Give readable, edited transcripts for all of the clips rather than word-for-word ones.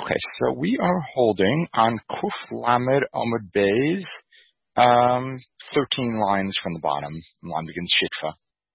Okay, so we are holding on Kuf Lamed Amud Beis, 13 lines from the bottom. The line begins Shitfa.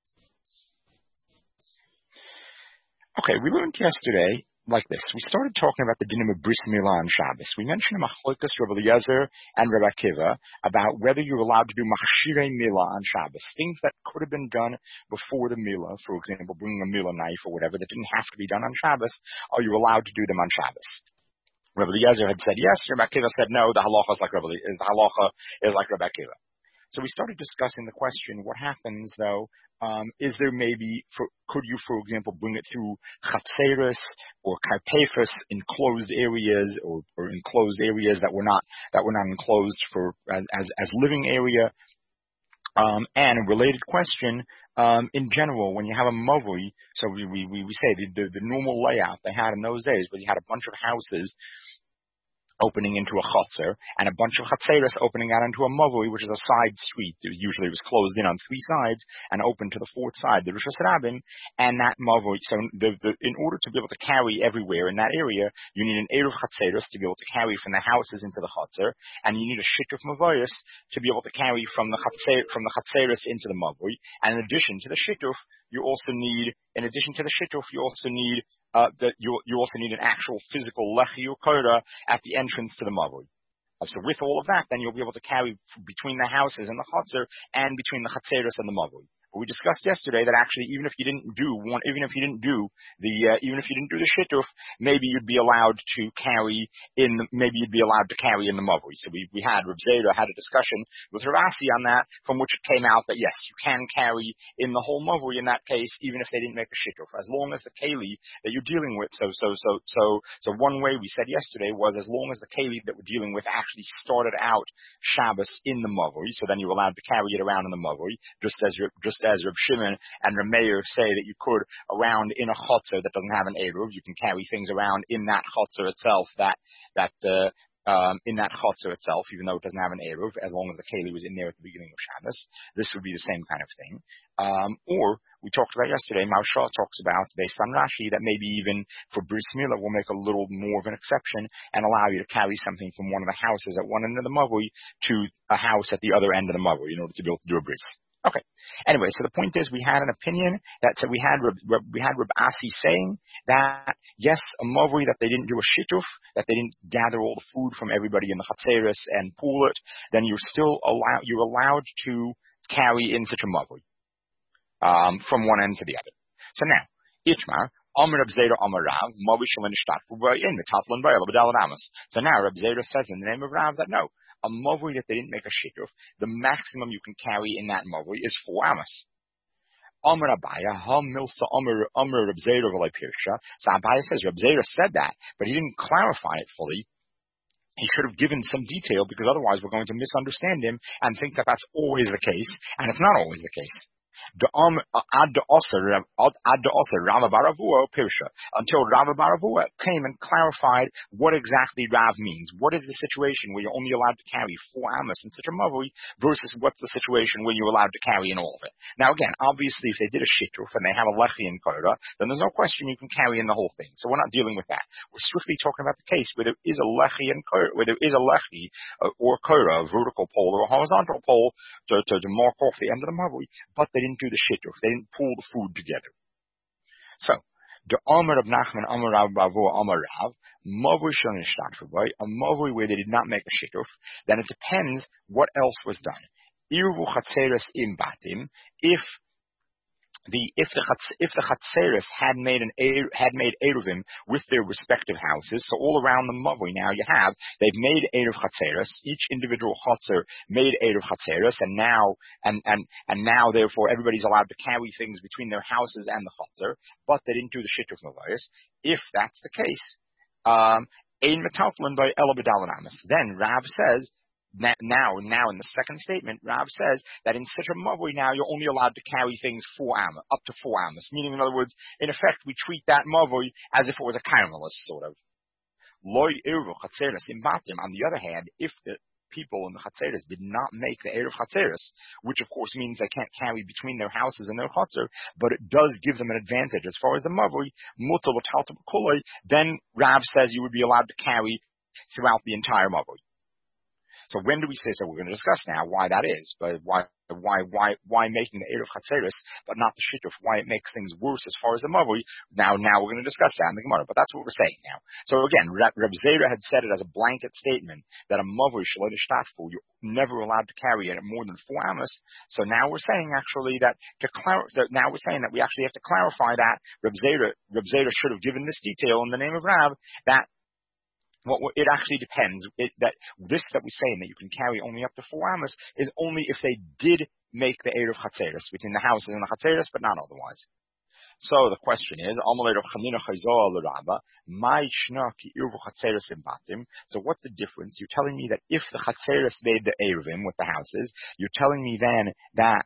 Okay, we learned yesterday like this. We started talking about the dinim of Bris Milah on Shabbos. We mentioned Machlokas, Rabbi Eliezer, and Rabbi Akiva about whether you're allowed to do Machshirei Milah on Shabbos, things that could have been done before the Milah, for example, bringing a Milah knife or whatever that didn't have to be done on Shabbos. Are you allowed to do them on Shabbos? Rabbi Eliezer had said yes. Rabbi Akiva said no. The halacha is like Rabbi Akiva. So we started discussing the question: what happens though? Is there could you, for example, bring it through chatzeros or karpefus, enclosed areas, or enclosed areas that were not enclosed as living area? And a related question, in general, when you have a mavui, so we say the normal layout they had in those days was you had a bunch of houses opening into a chotzer, and a bunch of chatzeros opening out into a mavui, which is a side street. Usually it was closed in on three sides and open to the fourth side, the Rosh Hashanah, and that mavui. So in order to be able to carry everywhere in that area, you need an eruv chatzeros to be able to carry from the houses into the chotzer, and you need a shituf mavoyos to be able to carry from the chatzeros into the mavui. And in addition to the shituf, you also need you also need an actual physical lechi or koda at the entrance to the mavui. So with all of that, then you'll be able to carry between the houses and the chotzer and between the chatzeros and the mavui. We discussed yesterday that actually even if you didn't do the shituf, maybe you'd be allowed to carry in the mavui. So we had Reb Zera had a discussion with Ravasi on that, from which it came out that yes, you can carry in the whole mavui in that case, even if they didn't make a shituf, as long as the keli that you're dealing with. So one way we said yesterday was as long as the keli that we're dealing with actually started out Shabbos in the mavui, so then you're allowed to carry it around in the mavui, just as Reb Shimon and Reb Meir say that you could around in a chotzer that doesn't have an eruv, you can carry things around in that chotzer itself in that chotzer itself, even though it doesn't have an eruv, as long as the keli was in there at the beginning of Shabbos. This would be the same kind of thing. Or we talked about yesterday, Maharsha talks about, based on Rashi, that maybe even for Bris Milah we'll make a little more of an exception and allow you to carry something from one of the houses at one end of the mavui to a house at the other end of the mavui in order to be able to do a bris. Okay. Anyway, so the point is, we had an opinion that we had Reb Asi saying that yes, a mavui that they didn't do a shituf, that they didn't gather all the food from everybody in the chatzeros and pool it, then you're allowed to carry in such a mavui from one end to the other. So now, Itmar. Amar Reb Zera Amar Rav, mavui shalin ishtatfu in metatlan b'ayel b'dalad amos. So now Reb Zera says in the name of Rav that no, a mavui that they didn't make a shituf, the maximum you can carry in that mavui is 4 amos. Amar Abaya, ha milsa Amar Reb Zera v'lei pirsha. So Abaya says Reb Zera said that, but he didn't clarify it fully. He should have given some detail, because otherwise we're going to misunderstand him and think that that's always the case, and it's not always the case. Until Rava Baravua came and clarified what exactly Rav means. What is the situation where you're only allowed to carry 4 amos in such a mavui versus what's the situation where you're allowed to carry in all of it? Now again, obviously if they did a shituf and they have a lechi in korah, then there's no question you can carry in the whole thing. So we're not dealing with that. We're strictly talking about the case where there is a lechi in korah, where there is a lechi or korah, a vertical pole or a horizontal pole to mark off the end of the mavui, but they didn't do the shituf. They didn't pull the food together. So, the Amar of Nachman, Amar Rav Bavur, Amar Rav, mavui shel nishtatfu by, a mavui where they did not make a shituf, then it depends what else was done. Irvu chatzeres im batim, if the chatzeres had made eruvim with their respective houses, so all around the mavui now they've made eruv chatzeres. Each individual chatzer made eruv chatzeres, and now therefore everybody's allowed to carry things between their houses and the chatzer, but they didn't do the shituf mavuyos. If that's the case, ein metaltlin by elabedalin amos. Then Rav says. Now in the second statement, Rav says that in such a mavui now you're only allowed to carry things 4 amos, up to 4 amos. Meaning, in other words, in effect, we treat that mavui as if it was a caramelist, sort of. Loy irvu chatzeres im batim. On the other hand, if the people in the Chatzeris did not make the Erev Chatzeris, which of course means they can't carry between their houses and their Chatzer, but it does give them an advantage as far as the Mavui, Mutal Talta B'Kulei, then Rav says you would be allowed to carry throughout the entire Mavui. So when do we say so? We're going to discuss now why that is, but why making the Erev Chatzeris, but not the Shituf, why it makes things worse as far as the Mavui. Now we're going to discuss that in the Gemara, but that's what we're saying now. So again, Reb Zera had said it as a blanket statement that a Mavui Shalei Shtatfu, you're never allowed to carry it at more than 4 amos. So now we're saying actually that now we're saying that we actually have to clarify that Reb Zera should have given this detail in the name of Rav, that it actually depends. That we say that you can carry only up to 4 amos is only if they did make the Erev Chatzeris between the houses and the Chatzeris, but not otherwise. So the question is, so what's the difference? You're telling me that if the Chatzeris made the Erevim with the houses, you're telling me then that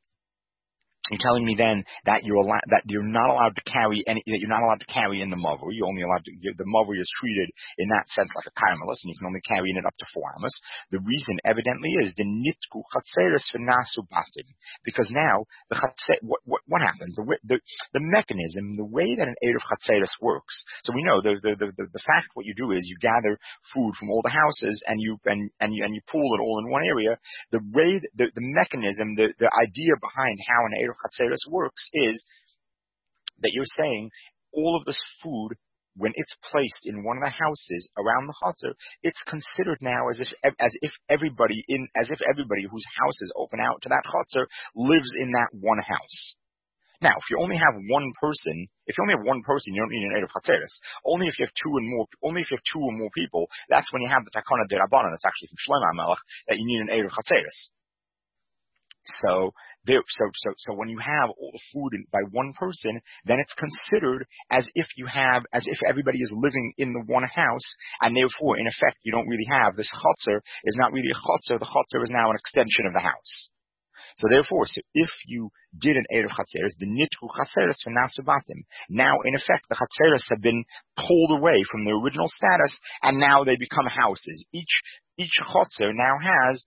you're not allowed to carry in the mavur. You're only allowed to. The mavur is treated in that sense like a karmelis, and you can only carry in it up to 4 amos. The reason, evidently, is the nitku chatzeres v'nasu batim, because now the what happens? The mechanism, the way that an erev chatzeres works. So we know the fact what you do is you gather food from all the houses and you pool it all in one area. The way the mechanism, the idea behind how an erev Chatzeris works is that you're saying all of this food, when it's placed in one of the houses around the Chatzer, it's considered now as if everybody whose houses open out to that Chatzer lives in that one house. Now, if you only have one person, you don't need an Erev Chatzeris. Only if you have two or more people, that's when you have the Takana de Rabbanan. It's actually from Shlomo HaMelech that you need an Erev Chatzeris. So when you have all the food by one person, then it's considered as if everybody is living in the one house, and therefore, in effect, you don't really have this chotzer is not really a chotzer. The chotzer is now an extension of the house. So therefore, if you did an Erev Chatzeris, the nitru Chatzeris v'nasubatim, now in effect the Chatzeris have been pulled away from their original status, and now they become houses. Each chotzer now has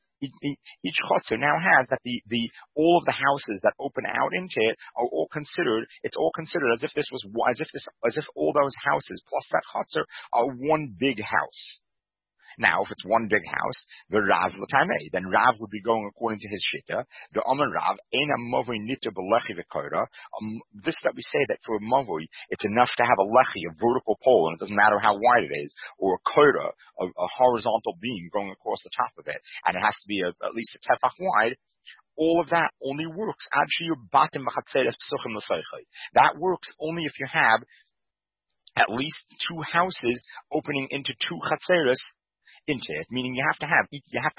that all of the houses that open out into it are all considered. It's all considered as if all those houses plus that chotzer are one big house. Now, if it's one big house, the Rav l'tamei, then Rav would be going according to his shita. The Amar Rav, Eina Mavui Nita B'Lechi V'Koda. This that we say that for a Mavui, it's enough to have a lechi, a vertical pole, and it doesn't matter how wide it is, or a koda, a horizontal beam going across the top of it, and it has to be at least a tefach wide. All of that only works. That works only if you have at least 2 houses opening into 2 chatzeres into it, meaning you have to have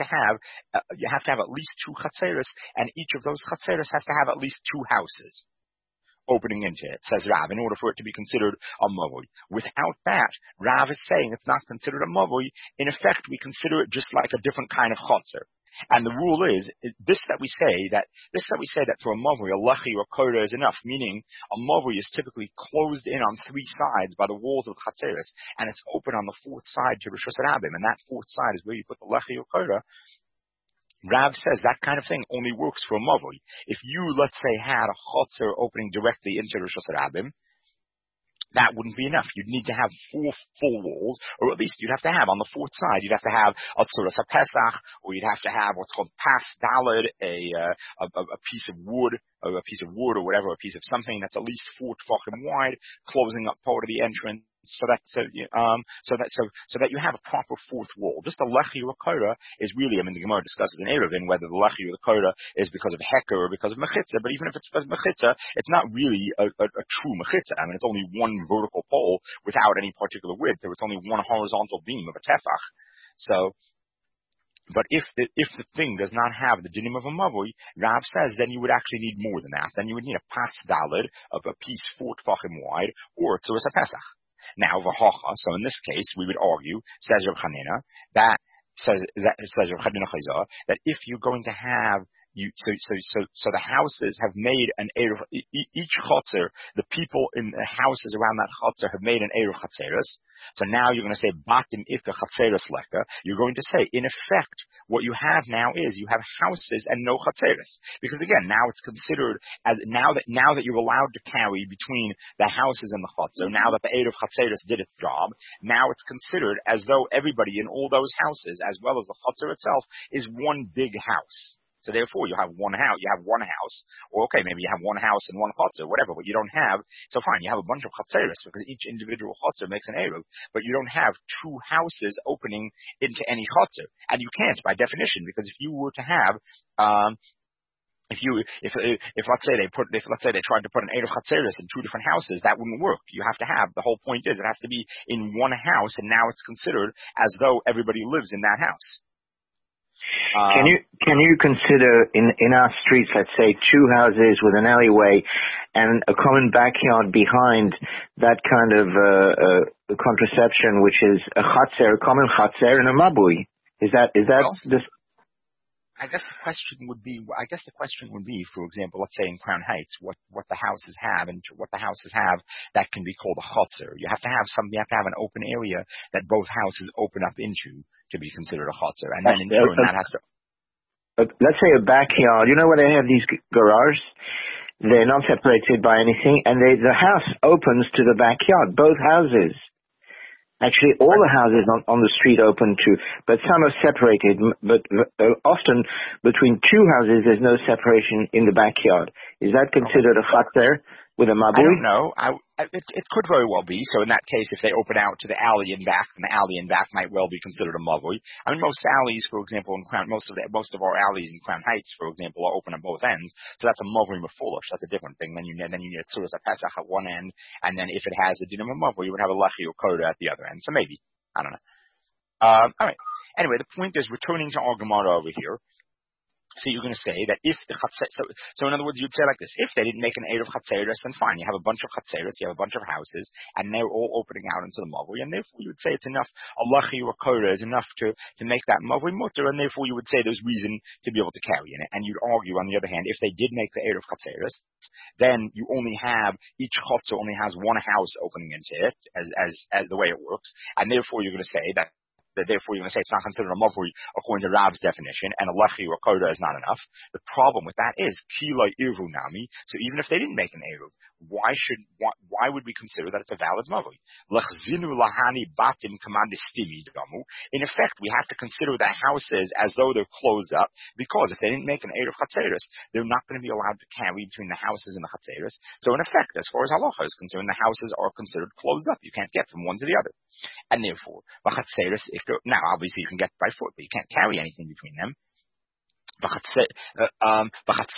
at least 2 chatzeres, and each of those chatzeres has to have at least 2 houses opening into it, says Rav, in order for it to be considered a mavui. Without that, Rav is saying it's not considered a mavui. In effect, we consider it just like a different kind of chatzer. And the rule is this that we say that for a mavui, a lechi or koda is enough, meaning a mavui is typically closed in on 3 sides by the walls of the chatzeres, and it's open on the 4th side to Rishus Harabim, and that 4th side is where you put the lechi or koda. Rav says that kind of thing only works for a mavui. If you, let's say, had a chotzer opening directly into Rishus Harabim, that wouldn't be enough. You'd need to have 4 full walls, or at least you'd have to have on the 4th side, you'd have to have a tzuras HaPesach, or you'd have to have what's called pas dalid, a piece of wood, or a piece of something that's at least 4 tefachim wide, closing up part of the entrance. So that you have a proper 4th wall. Just a lechi or a koda is really, the Gemara discusses in Erevin whether the lechi or the koda is because of heker or because of mechitza. But even if it's because of mechitza, it's not really a true mechitza. It's only one vertical pole without any particular width, or it's only one horizontal beam of a tefach. So. But if the thing does not have the dinim of a mavui, Rav says, then you would actually need more than that. Then you would need a pas dalid of a piece 4 tefachim wide, or tzuras HaPesach. Now, v'hocha, so in this case, we would argue, says Rav Chanina, that if you're going to have So the houses have made an eruv. Each chotzer, the people in the houses around that chotzer have made an eruv chatzeres. So now you're going to say batim ika chatzeres leka. You're going to say, in effect, what you have now is you have houses and no chatzeres, because again, now it's considered as now that you're allowed to carry between the houses and the chotzer. Now that the eruv chatzeres did its job, now it's considered as though everybody in all those houses, as well as the chotzer itself, is one big house. So therefore, you have one house, or okay, maybe you have one house and one chotzer, whatever, but you don't have, so fine, you have a bunch of chotzeres, because each individual chotzer makes an eruv, but you don't have two houses opening into any chotzer. And you can't, by definition, because if you were to have, if let's say they tried to put an eruv chatzeres in two different houses, that wouldn't work. You have to have, the whole point is, it has to be in one house, and now it's considered as though everybody lives in that house. Can you consider in our streets, let's say, two houses with an alleyway and a common backyard behind that kind of contraception, which is a chatzer, a common chatzer, and a mabui? Is that this? I guess the question would be, for example, let's say in Crown Heights, what the houses have and what the houses have that can be called a chotzer. You have to have an open area that both houses open up into to be considered a chotzer, and then in turn that has to. Let's say a backyard. You know where they have these garages? They're not separated by anything, and the house opens to the backyard. Both houses. Actually, all the houses on the street open too, but some are separated. But often between two houses, there's no separation in the backyard. Is that considered a chatzer with a mabui? I don't know. It could very well be. So in that case, if they open out to the alley and back, then the alley and back might well be considered a mavui. I mean, most alleys, for example, in Crown, most of our alleys in Crown Heights, for example, are open at both ends. So that's a mavui mefulish. That's a different thing. Then you need a tzuras pesach at one end, and then if it has the din of a mavui, you would have a lechi or koda at the other end. So maybe, I don't know. All right. Anyway, the point is, returning to our Gemara over here. So you're going to say that if the chatzeres, so in other words, you'd say like this: if they didn't make an eruv chatzeres, then fine. You have a bunch of chatzeres, you have a bunch of houses, and they're all opening out into the mavui, and therefore you would say it's enough. A lachi or koda is enough to make that mavui mutter, and therefore you would say there's reason to be able to carry in it. And you'd argue, on the other hand, if they did make the eruv chatzeres, then you only have each chotzer only has one house opening into it, as the way it works, and therefore you're going to say that therefore you're going to say it's not considered a mavui according to Rav's definition, and a lechi or koda is not enough. The problem with that is kila irvu nami. So even if they didn't make an eruv, why would we consider that it's a valid mavui? Lechzinu lahani batim kamandistimi damu. In effect, we have to consider the houses as though they're closed up, because if they didn't make an eruv chatzeres, they're not going to be allowed to carry between the houses and the chatzeres. So in effect, as far as halacha is concerned, the houses are considered closed up. You can't get from one to the other, and therefore v'chatzeres. Now, obviously, you can get by foot, but you can't carry anything between them. And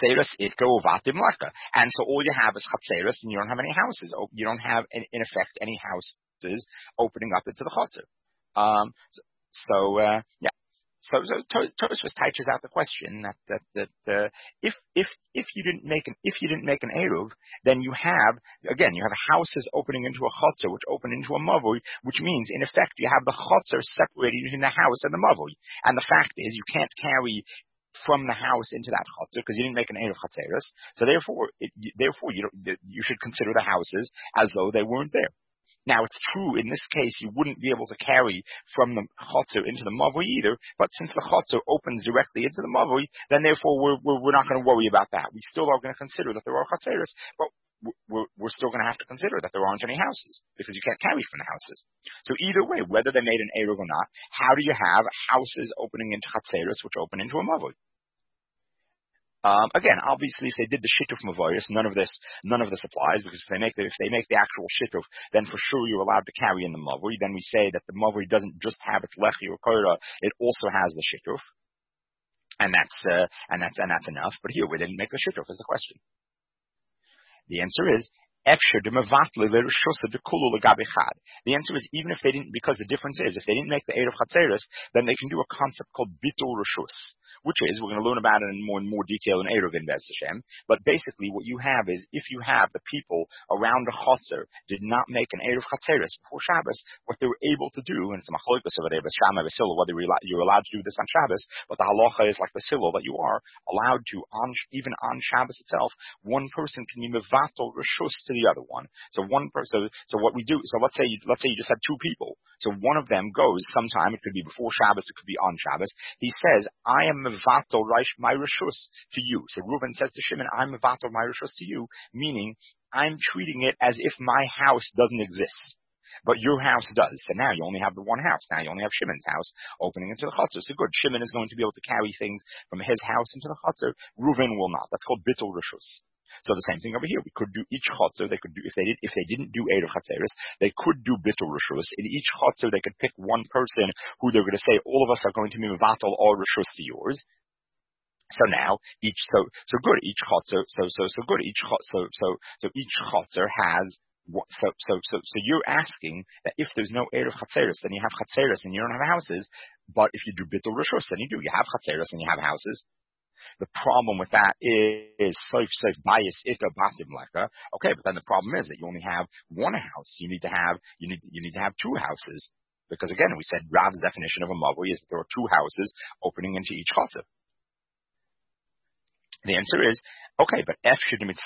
so all you have is chatzeres, and you don't have any houses. You don't have, in effect, any houses opening up into the chotzer. So Tosfos touches out the question that if you didn't make an eruv, then you have houses opening into a chotzer which open into a mavui, which means in effect you have the chotzer separated between the house and the mavui. And the fact is you can't carry from the house into that chotzer because you didn't make an eruv chatzeres. So therefore you should consider the houses as though they weren't there. Now, it's true, in this case, you wouldn't be able to carry from the chotzer into the mavui either, but since the chotzer opens directly into the mavui, then therefore we're not going to worry about that. We still are going to consider that there are chatzeres, but we're still going to have to consider that there aren't any houses, because you can't carry from the houses. So either way, whether they made an eruv or not, how do you have houses opening into chatzeres which open into a mavui? Again, obviously, if they did the shituf mavayis, none of this applies, because if they make the actual shituf, then for sure you're allowed to carry in the mavui. Then we say that the mavui doesn't just have its lechi or koda; it also has the shituf, and that's enough. But here we didn't make the shituf. Is the question? The answer is The answer is even if they didn't, because the difference is if they didn't make the Erev Chatzeres, then they can do a concept called Bitul Rishus, which is, we're going to learn about it in more detail in Erev in Bez Hashem, but basically what you have is if you have the people around the Chatzer did not make an Erev Chatzeres before Shabbos, what they were able to do, and it's a machlokas over there, Shammai Basila, whether you're allowed to do this on Shabbos, but the halacha is like Basila, that you are allowed to, even on Shabbos itself, one person can be mevatel rishus to the other one. So one person, so what we do, so let's say you just had two people. So one of them goes sometime, it could be before Shabbos, it could be on Shabbos. He says, I am mevatel my rishus to you. So Reuven says to Shimon, I'm mevatel my rishus to you, meaning I'm treating it as if my house doesn't exist. But your house does. So now you only have the one house. Now you only have Shimon's house opening into the chutzner. So good. Shimon is going to be able to carry things from his house into the chutzner. Reuven will not. That's called bitul rishus. So the same thing over here. We could do each chutzner. They could do, if they didn't do Erev Chatzeres, they could do bitul rishus. In each chutzner, they could pick one person who they're going to say, all of us are going to be mevatel all rishus to yours. So now each good. Each chutzner. So good. Each chutzner has. So you're asking that if there's no Erev Chatzeres, then you have Chatzeres and you don't have houses. But if you do Bitul Rishus, then you do. You have Chatzeres and you have houses. The problem with that is Soif Bias Ika Batim Leka. Okay, but then the problem is that you only have one house. You need to have two houses. Because again, we said Rav's definition of a mavui is that there are two houses opening into each chotzer. The answer is, okay, but what you could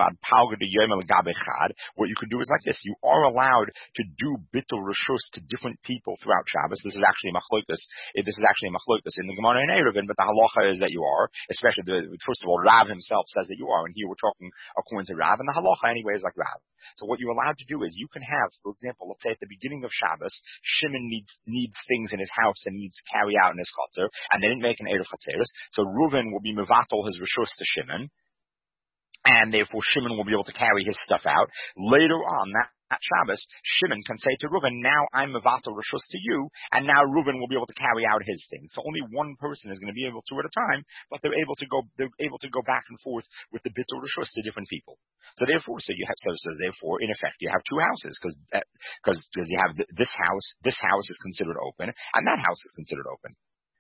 do is like this. You are allowed to do bitul rishus to different people throughout Shabbos. This is actually a machlokas. This is actually a machlokas in the Gemara in Eruvin, but the halacha is that you are, especially first of all, Rav himself says that you are, and here we're talking according to Rav, and the halacha anyway is like Rav. So what you're allowed to do is you can have, for example, let's say at the beginning of Shabbos, Shimon needs things in his house and needs to carry out in his chutzner, and they didn't make an Erev Chatzeres, so Reuven will be mevatel his rishus to Shimon, and therefore Shimon will be able to carry his stuff out. Later on, at Shabbos, Shimon can say to Reuven, now I'm mevatel rishus to you, and now Reuven will be able to carry out his things. So only one person is going to be able to at a time, but they're able to go back and forth with the bitul rishus to different people. So therefore, in effect, you have two houses, because you have this house is considered open, and that house is considered open.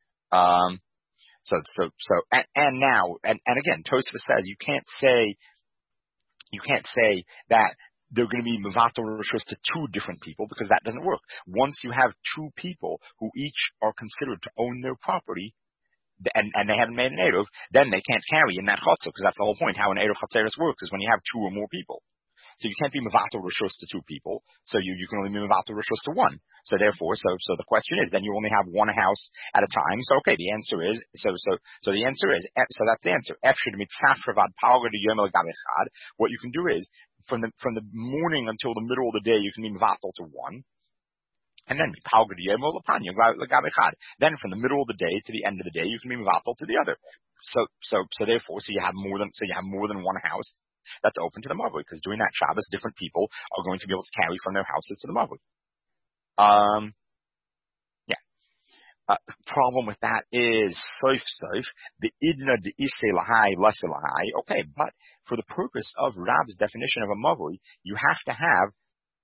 And again, Tosfos says you can't say that they're going to be mevatel rishus to two different people, because that doesn't work. Once you have two people who each are considered to own their property, and they haven't made an Erev, then they can't carry in that chutzner, because that's the whole point. How an Erev Chatzeres works is when you have two or more people. So you can't be mevatel rishus to two people. So you can only be mevatel rishus to one. So therefore, so the question is, then you only have one house at a time. So okay, the answer is, so the answer is, so that's the answer. What you can do is, from the morning until the middle of the day, you can be mevatel to one. And then then from the middle of the day to the end of the day, you can be mevatel to the other. So therefore, you have more than one house that's open to the mavui, because during that Shabbos, different people are going to be able to carry from their houses to the mavui. The problem with that is soif, the idna de ise lahai lase lahai. Okay, but for the purpose of Rav's definition of a mavui, you have to have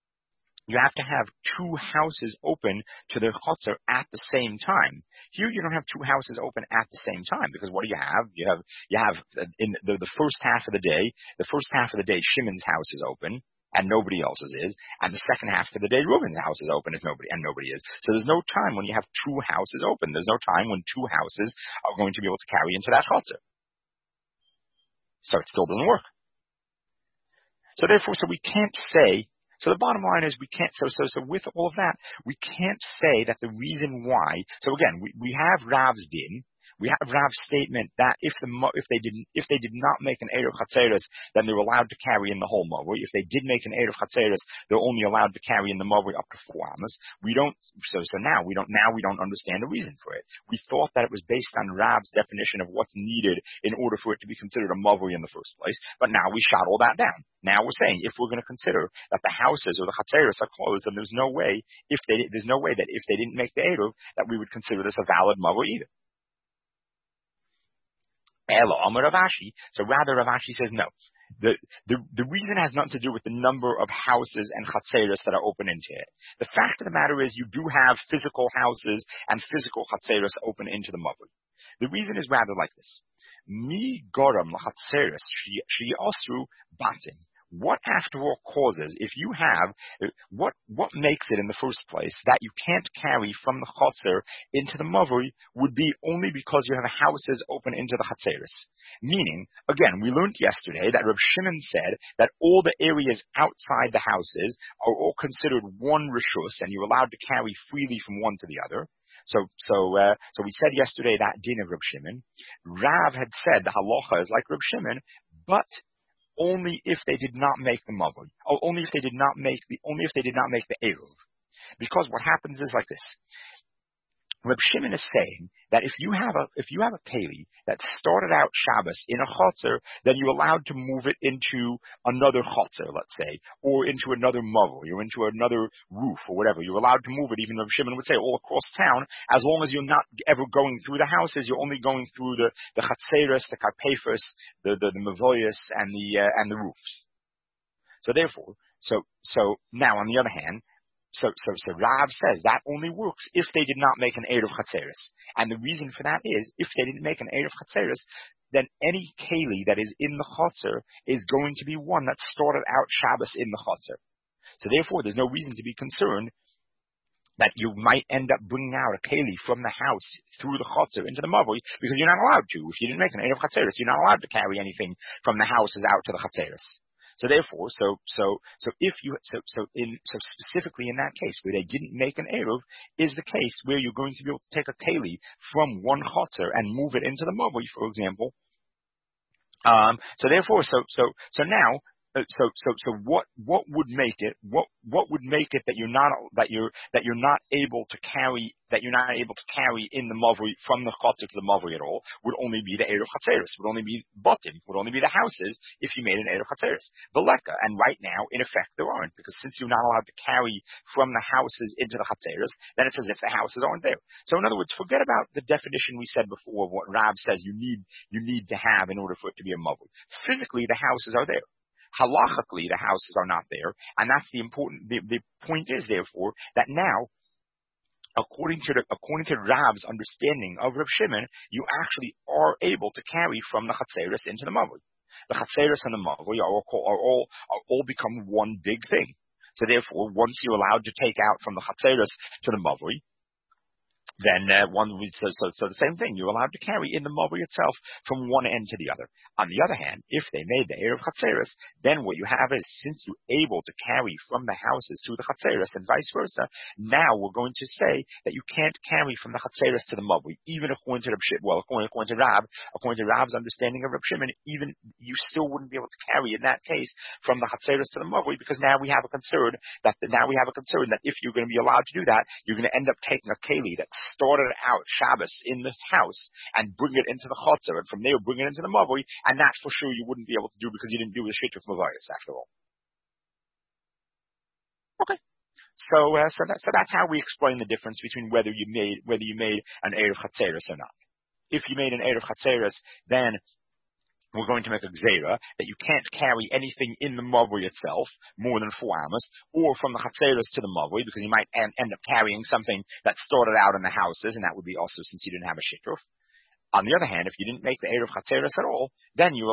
two houses open to the chutzner at the same time. Here you don't have two houses open at the same time, because what do you have? You have in the first half of the day, Shimon's house is open and nobody else's is, and the second half of the day, Reuben's house is open and nobody is. So there's no time when you have two houses open. There's no time when two houses are going to be able to carry into that chutzner. So it still doesn't work. So therefore, we can't say. So the bottom line is we can't, so with all of that, we can't say that the reason why, so again, we have Rav's din, we have Rav's statement that if they did not make an Erev Chatzeres, then they're allowed to carry in the whole mavui. If they did make an Erev Chatzeres, they're only allowed to carry in the mavui up to 4 amas. Now we don't understand the reason for it. We thought that it was based on Rav's definition of what's needed in order for it to be considered a mavui in the first place. But now we shot all that down. Now we're saying if we're going to consider that the houses or the Chatzeres are closed, then there's no way that if they didn't make the Erev, that we would consider this a valid mavui either. Elo Amar Rav Ashi. So rather Rav Ashi says no. The reason has nothing to do with the number of houses and chatzeros that are open into it. The fact of the matter is you do have physical houses and physical chatzeros open into the mavui. The reason is rather like this. Mi goram chatzeros she osru batin. What after all causes, if you have, what makes it in the first place that you can't carry from the chotzer into the mavui would be only because you have houses open into the chatzeros. Meaning, again, we learned yesterday that Reb Shimon said that all the areas outside the houses are all considered one rishus, and you're allowed to carry freely from one to the other. So we said yesterday that din of Reb Shimon. Rav had said the halacha is like Reb Shimon, but only if they did not make the mavui, or only if they did not make the eruv. Because what happens is like this. Reb Shimon is saying that if you have a keli that started out Shabbos in a chotzer, then you're allowed to move it into another chotzer, let's say, or into another mavui, or into another roof, or whatever. You're allowed to move it. Even Reb Shimon would say all across town, as long as you're not ever going through the houses, you're only going through the chatzeros, the karpefus, the mavoyas, and the roofs. So therefore, so now on the other hand. So Rav says that only works if they did not make an Erev Chatzeres. And the reason for that is, if they didn't make an Erev Chatzeres, then any keli that is in the Chotzer is going to be one that started out Shabbos in the Chotzer. So therefore, there's no reason to be concerned that you might end up bringing out a keli from the house through the Chotzer into the Mavui, because you're not allowed to. If you didn't make an Erev Chatzeres, you're not allowed to carry anything from the houses out to the Chatzeres. So therefore, specifically in that case where they didn't make an eruv is the case where you're going to be able to take a keli from one chotzer and move it into the mavui, for example. So what would make it that you're not able to carry in the mavui from the chotzer to the mavui at all would only be the eruv chatzeres, would only be batim, would only be the houses if you made an eruv chatzeres. Veleka, and right now in effect there aren't, because since you're not allowed to carry from the houses into the chatzeres, then it's as if the houses aren't there. So in other words, forget about the definition we said before of what Rav says you need to have in order for it to be a mavui. Physically, the houses are there. Halachically, the houses are not there, and that's the point is therefore that now, according to Rav's understanding of Reb Shimon, you actually are able to carry from the chatzeres into the mavui. The chatzeres and the mavui are all become one big thing. So therefore, once you're allowed to take out from the chatzeres to the mavui, then so the same thing. You're allowed to carry in the mavui itself from one end to the other. On the other hand, if they made the eruv chatzeres, then what you have is, since you're able to carry from the houses to the chatzeres and vice versa, now we're going to say that you can't carry from the chatzeres to the mavui, even according to according to Rav's understanding of Reb Shimon, even you still wouldn't be able to carry in that case from the chatzeres to the mavui, because now we have a concern that if you're going to be allowed to do that, you're going to end up taking a keli that started out Shabbos in the house and bring it into the chotzer, and from there bring it into the mavui, and that for sure you wouldn't be able to do because you didn't do the shituf mavayis after all. Okay, so that's how we explain the difference between whether you made an eruv chatzeres or not. If you made an eruv chatzeres, then we're going to make a gzeira that you can't carry anything in the mavui itself more than 4 amos, or from the chatzeres to the mavui, because you might end up carrying something that started out in the houses, and that would be also since you didn't have a shituf. On the other hand, if you didn't make the eruv chatzeres at all, then you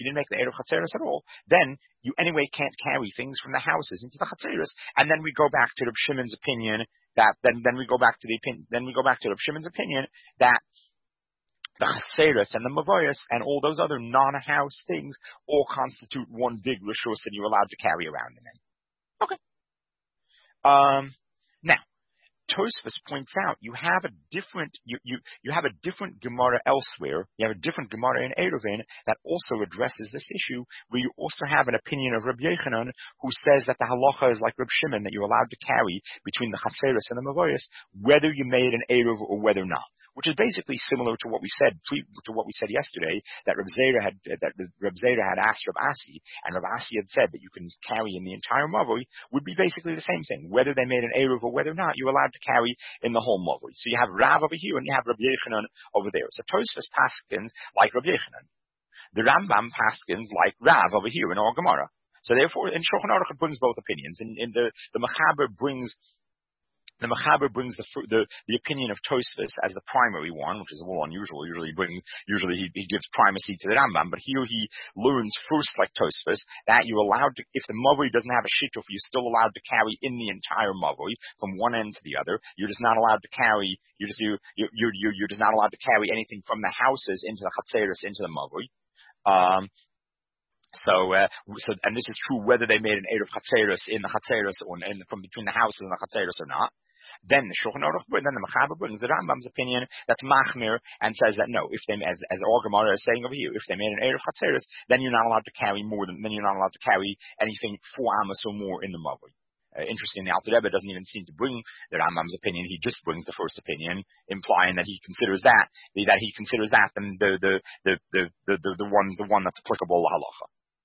anyway can't carry things from the houses into the chatzeres, and then we go back to Reb Shimon's opinion that the chatzeres and the mavoyas and all those other non-house things all constitute one big rishus, and you're allowed to carry around in them. Okay. Now, Tosfos points out you have a different Gemara elsewhere. You have a different Gemara in Eruvin that also addresses this issue, where you also have an opinion of Rabbi Yochanan who says that the halacha is like Reb Shimon, that you're allowed to carry between the chatzeres and the mavoyas, whether you made an eruv or whether not. Which is basically similar to what we said yesterday, that Reb Zera had asked Reb Asi, and Reb Asi had said that you can carry in the entire mavui, would be basically the same thing. Whether they made an eruv or whether not, you're allowed to to carry in the whole Mavri. So you have Rav over here and you have Rabbi Yechanan over there. So Tosfos paskins like Rabbi Yechanan. The Rambam paskins like Rav over here in our Gemara. So therefore, in Shulchan Aruch it brings both opinions. In the Mechaber brings the opinion of Tosfos as the primary one, which is a little unusual. Usually he gives primacy to the Rambam, but here he learns first, like Tosfos, that you're allowed to, if the Mavri doesn't have a shituf, you're still allowed to carry in the entire Mavri from one end to the other. You're just not allowed to carry. You're just not allowed to carry anything from the houses into the Chatzeros into the Mavri. And this is true whether they made an Eruv Chatzeros in the Chatzeros or from between the houses and the Chatzeros or not. Then the Shulchan Aruch, then the Mechaber brings the Rambam's opinion that's Machmir and says that no, if they, as our Gemara is saying over here, if they made an Eruv Chatzeros, then you're not allowed to carry anything 4 amos or more in the Mavri. Interesting, the Alter Rebbe doesn't even seem to bring the Rambam's opinion. He just brings the first opinion, implying that he considers that the one that's applicable to halacha.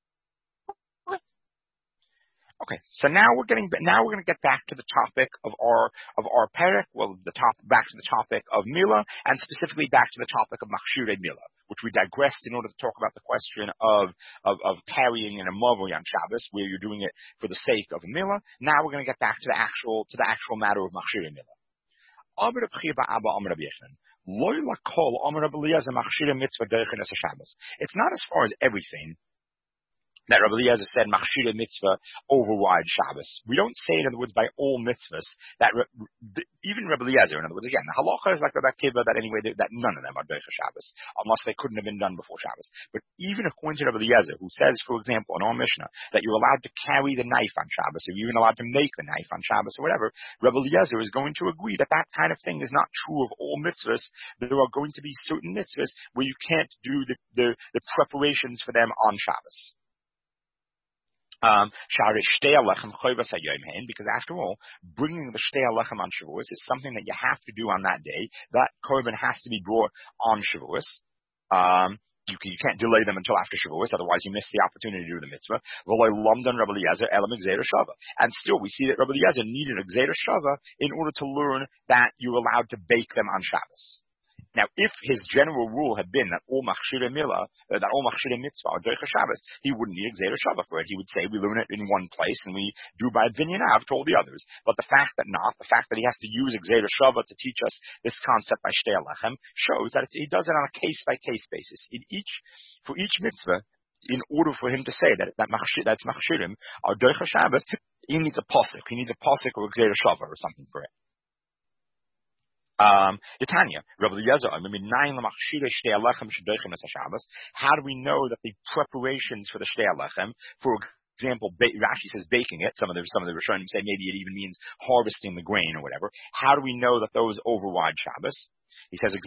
Okay, so now we're going to get back to the topic of our perek. Well, back to the topic of Mila, and specifically back to the topic of Machshirei Mila, which we digressed in order to talk about the question of carrying in a Mavri on Shabbos, where you're doing it for the sake of a Mila. Now we're going to get back to the actual matter of Machshirei Mila. It's not as far as everything that Rabbi Eliezer said Machshirei mitzvah overrides Shabbos. We don't say, in other words, by all mitzvahs that even Rabbi Eliezer, in other words, again, the halacha is like Rabbi Akiva that anyway that none of them are doicha Shabbos unless they couldn't have been done before Shabbos. But even according to Rabbi Eliezer, who says, for example, in our Mishnah that you're allowed to carry the knife on Shabbos, or you're even allowed to make the knife on Shabbos or whatever, Rabbi Eliezer is going to agree that that kind of thing is not true of all mitzvahs. There are going to be certain mitzvahs where you can't do the preparations for them on Shabbos. Because after all, bringing the Shtei Alechem on Shavuos is something that you have to do on that day. That korban has to be brought on Shavuos. You can't delay them until after Shavuos, otherwise you miss the opportunity to do the mitzvah. And still, we see that Rabbi Eliezer needed a Gzeira Shava in order to learn that you're allowed to bake them on Shabbos. Now, if his general rule had been that all Machshirei Mitzvah are doicha Shabbos, he wouldn't need a Gzeira Shava for it. He would say we learn it in one place and we do by Vinyanav to all the others. But the fact that he has to use a Gzeira Shava to teach us this concept by Shtei Alechem shows that he does it on a case-by-case basis. For each mitzvah, in order for him to say that's Machshirim are doicha Shabbos, he needs a pasuk. He needs a pasuk or a Gzeira Shava or something for it. Tanya, Rabbi Eliezer, how do we know that the preparations for the Shtei Alechem, for example, Rashi says baking it, some of the Rishonim say maybe it even means harvesting the grain or whatever. How do we know that those override Shabbos? He says,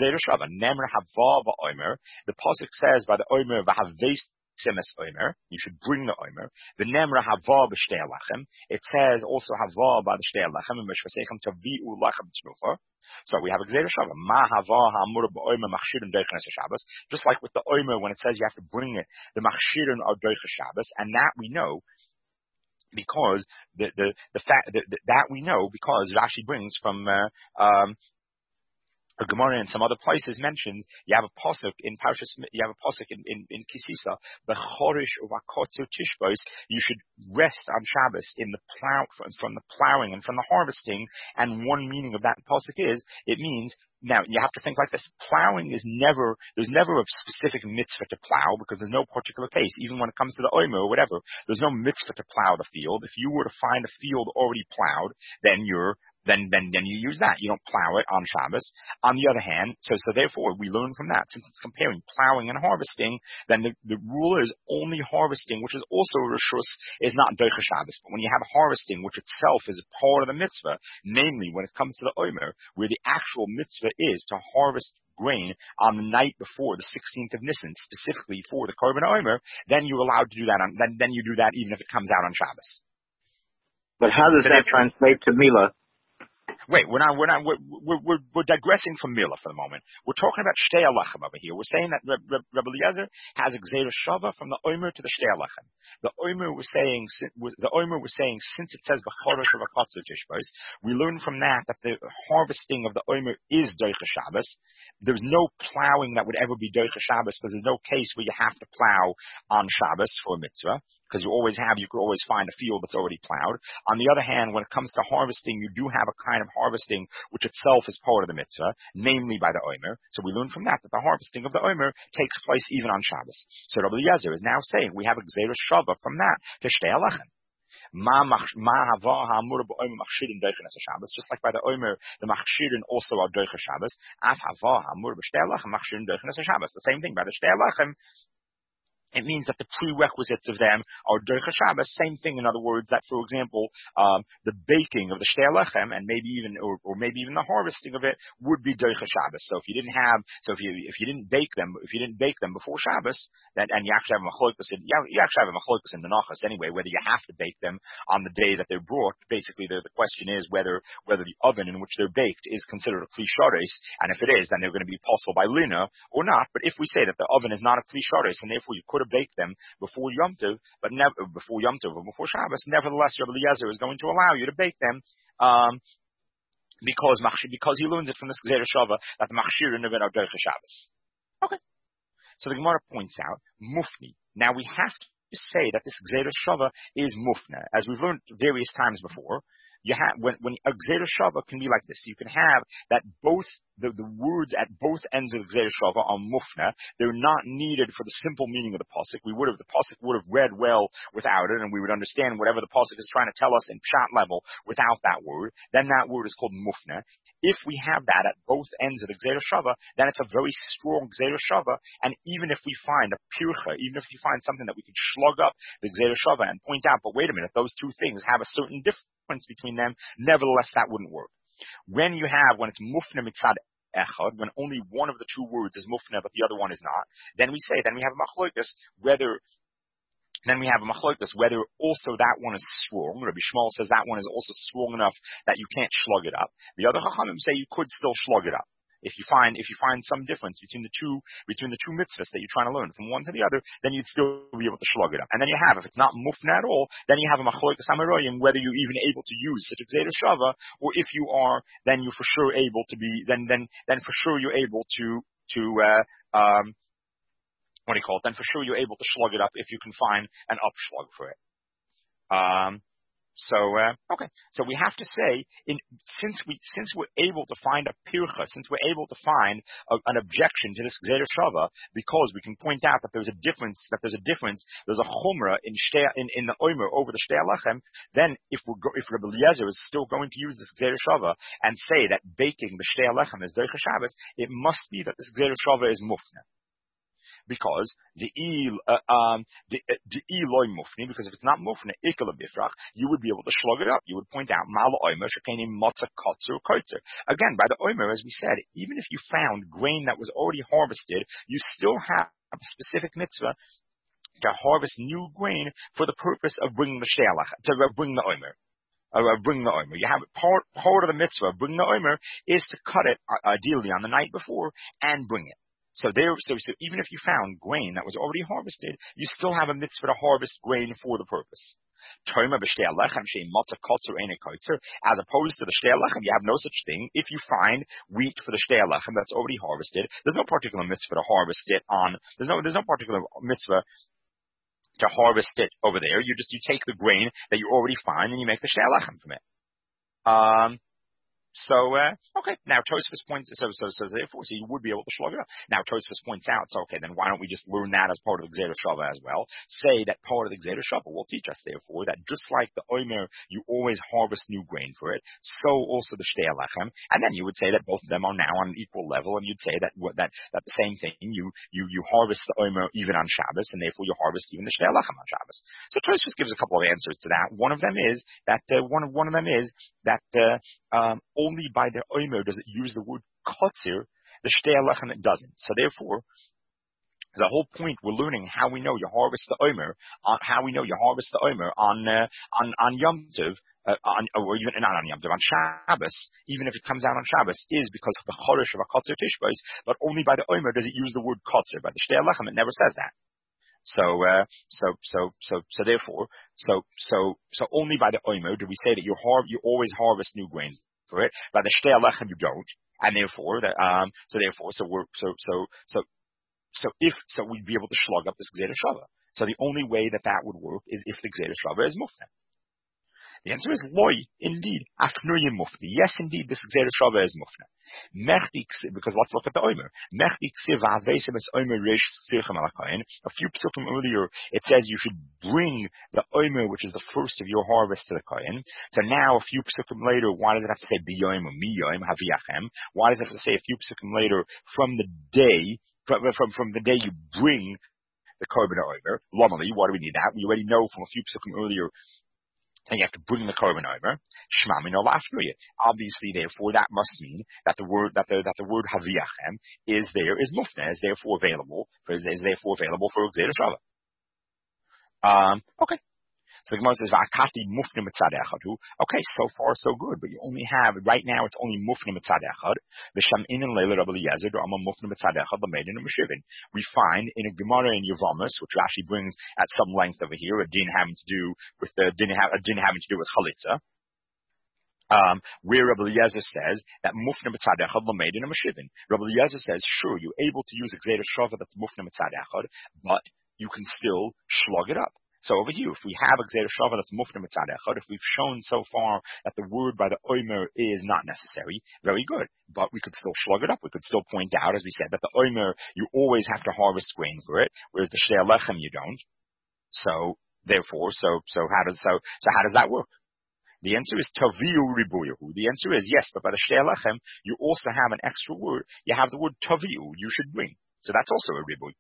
the pasuk says by the Omer, you should bring the Omer. The Nemra Hava b'Shtei Alechem. It says also Hava by the Shtei Alechem and Mishvasechem Tavi'u Lechem Tznufa. So we have a Gzeira Shava. Ma Hava Ha'amur b'Omer Machshirin Doichen Shabbos. Just like with the Omer when it says you have to bring it, the Machshirin are Doichen Shabbos, and that we know because the fact that we know because Rashi brings from a Gemara and some other places mentioned, you have a pasuk in Kisisa, the Chorish of Akotzu Tishbos, you should rest on Shabbos in the from the plowing and from the harvesting, and one meaning of that pasuk is, it means, now you have to think like this, plowing there's never a specific mitzvah to plow, because there's no particular case, even when it comes to the Omer or whatever, there's no mitzvah to plow the field. If you were to find a field already plowed, then you use that. You don't plow it on Shabbos. On the other hand, so therefore we learn from that, since it's comparing plowing and harvesting, then the rule is only harvesting, which is also rishus, is not doicha Shabbos. But when you have harvesting, which itself is a part of the mitzvah, namely when it comes to the Omer, where the actual mitzvah is to harvest grain on the night before the 16th of Nisan, specifically for the Korban Omer, then you're allowed to do that. Then you do that even if it comes out on Shabbos. But how does that translate to Mila? Wait, we're digressing from Mila for the moment. We're talking about Shtei Alechem over here. We're saying that Rabbi Eliezer has a Gzeira Shava from the Omer to the Shtei Alechem. The Omer was saying, since it says B'chorosh of Akotzer Tishbos, we learn from that the harvesting of the Omer is Doicha Shabbos. There's no plowing that would ever be Doicha Shabbos, because there's no case where you have to plow on Shabbos for a mitzvah, because you could always find a field that's already plowed. On the other hand, when it comes to harvesting, you do have a kind of harvesting which itself is part of the mitzvah, namely by the Omer. So we learn from that the harvesting of the Omer takes place even on Shabbos. So Rabbi Eliezer is now saying we have a Gzeira Shava from that to Shtei Alechem. Just like by the Omer, the Machshirin also are Doicha Shabbos. The same thing by the Shtei Alechem. It means that the prerequisites of them are Doicha Shabbos. Same thing, in other words, that, for example, the baking of the Shtei Alechem and maybe even the harvesting of it would be Doicha Shabbos. So if you didn't bake them before Shabbos, and you actually have a machlokas in Menachos anyway, whether you have to bake them on the day that they're brought. Basically, the question is whether the oven in which they're baked is considered a kli sharis, and if it is, then they're going to be possible by lina or not. But if we say that the oven is not a kli sharis, and therefore you could have baked them before Yom Tov, but never before Yom Tov or before Shabbos, nevertheless, Rabbi Eliezer is going to allow you to bake them, because he learns it from this Gzeira Shava that the Machshirin of it are Doicha Shabbos. Okay. So the Gemara points out, Mufni. Now we have to say that this Gzeira Shava is Mufna, as we've learned various times before. You have, when a Gzeira Shava can be like this. You can have that both the words at both ends of the Gzeira Shava are mufna. They're not needed for the simple meaning of the pasuk. The pasuk would have read well without it, and we would understand whatever the pasuk is trying to tell us in pshat level without that word. Then that word is called mufna. If we have that at both ends of the Gzeira Shava, then it's a very strong Gzeira Shava. And even if we find a pircha, even if we find something that we could slug up the Gzeira Shava and point out, but wait a minute, those two things have a certain difference between them, nevertheless that wouldn't work. When it's mufna mitzad echad, when only one of the two words is mufna but the other one is not, then we have a machlokas whether also that one is strong. Rabbi Shmuel says that one is also strong enough that you can't slug it up. The other Chachamim say you could still slug it up. If you find some difference between the two mitzvahs that you're trying to learn from one to the other, then you'd still be able to slug it up. And then if it's not mufna at all, then you have a machlokas amoraim whether you're even able to use such a Gzeira Shava, or if you are, then you're for sure able to be, then for sure you're able to then for sure you're able to slug it up if you can find an upslug for it. So we have to say, since we're able to find a pircha, since we're able to find an objection to this Gzeira Shava, because we can point out that there's a difference, there's a chumrah in the Omer over the Shtei Alechem, then if Rabbi Eliezer is still going to use this Gzeira Shava and say that baking the Shtei Alechem is Doicha Shabbos, it must be that this Gzeira Shava is mufna. Because the loy mufni, because if it's not mufni, ikala bifrach, you would be able to slug it up. You would point out mala oimer shekeni matzah kotzer kotzer. Again, by the oimer, as we said, even if you found grain that was already harvested, you still have a specific mitzvah to harvest new grain for the purpose of bringing the shealach, to bring the oimer. Bring the omer. You have part of the mitzvah. Bring the omer is to cut it ideally on the night before and bring it. So even if you found grain that was already harvested, you still have a mitzvah to harvest grain for the purpose. As opposed to the Shtei Alechem, you have no such thing. If you find wheat for the Shtei Alechem that's already harvested, there's no particular mitzvah to harvest it on. There's no particular mitzvah to harvest it over there. You take the grain that you already find and you make the Shtei Alechem from it. Okay. Now Tosfos points, so you would be able to slug it up. Now Tosfos points out, then why don't we just learn that as part of the Gzeira Shava as well? Say that part of the Gzeira Shava will teach us, therefore, that just like the Omer, you always harvest new grain for it, so also the Shtei Alechem, and then you would say that both of them are now on an equal level, and you'd say that the same thing, you harvest the Omer even on Shabbos, and therefore you harvest even the Shtei Alechem on Shabbos. So Tosfos gives a couple of answers to that. One of them is that only by the Omer does it use the word kotzir, the Shtei Alechem it doesn't. So therefore, the whole point we're learning how we know you harvest the Omer on Yom Tov or even not on Yom Tov, on Shabbos, even if it comes out on Shabbos, is because of the chorish of a kotzer tishbos, but only by the omer does it use the word kotzer. By the shtei alechem, it never says that. So therefore, only by the omer do we say that you always harvest new grain for it. By the shtei alechem, you don't, and therefore, we'd be able to slug up this gzeira shava. So the only way that would work is if the gzeira shava is mufne. The answer is loy, indeed. Afnuye mufne. Yes, indeed, this gzeira shava is mufne. Because let's look at the omer. A few psukim earlier, it says you should bring the omer, which is the first of your harvest, to the kohen. So now, a few psukim later, why does it have to say biyoim or miyoim haviachem? Why does it have to say a few psukim later from the day you bring the korban omer? Normally, why do we need that? We already know from a few psukim earlier. And you have to bring the korban over. Shmami no lafnuye. Obviously, therefore, that must mean that the word haviachem is mufne, is therefore available for gzeira shava. Okay. So the Gemara says, "Va'akati mufne mitzad echad." Okay, so far so good, but you only have right now. It's only mufne mitzad echad. V'sham'in and leila Rabbi Eliezer do amma mufne mitzad echad l'meidin and meshivin. We find in a Gemara in Yevamos, which Rashi brings at some length over here, a din having to do with chalitza. Where Rabbi Eliezer says that mufne mitzad echad l'meidin and meshivin. Rabbi Eliezer says, sure, you're able to use a gzeira shava that's mufne mitzad echad, but you can still slug it up. So over here, if we have a gzeira shava that's mufne mitzad echad, if we've shown so far that the word by the omer is not necessary, very good. But we could still slug it up. We could still point out, as we said, that the omer, you always have to harvest grain for it, whereas the shtei alechem you don't. So therefore, how does that work? The answer is taviu ribuyahu. The answer is yes, but by the shtei alechem, you also have an extra word. You have the word taviu, you should bring. So that's also a ribuy.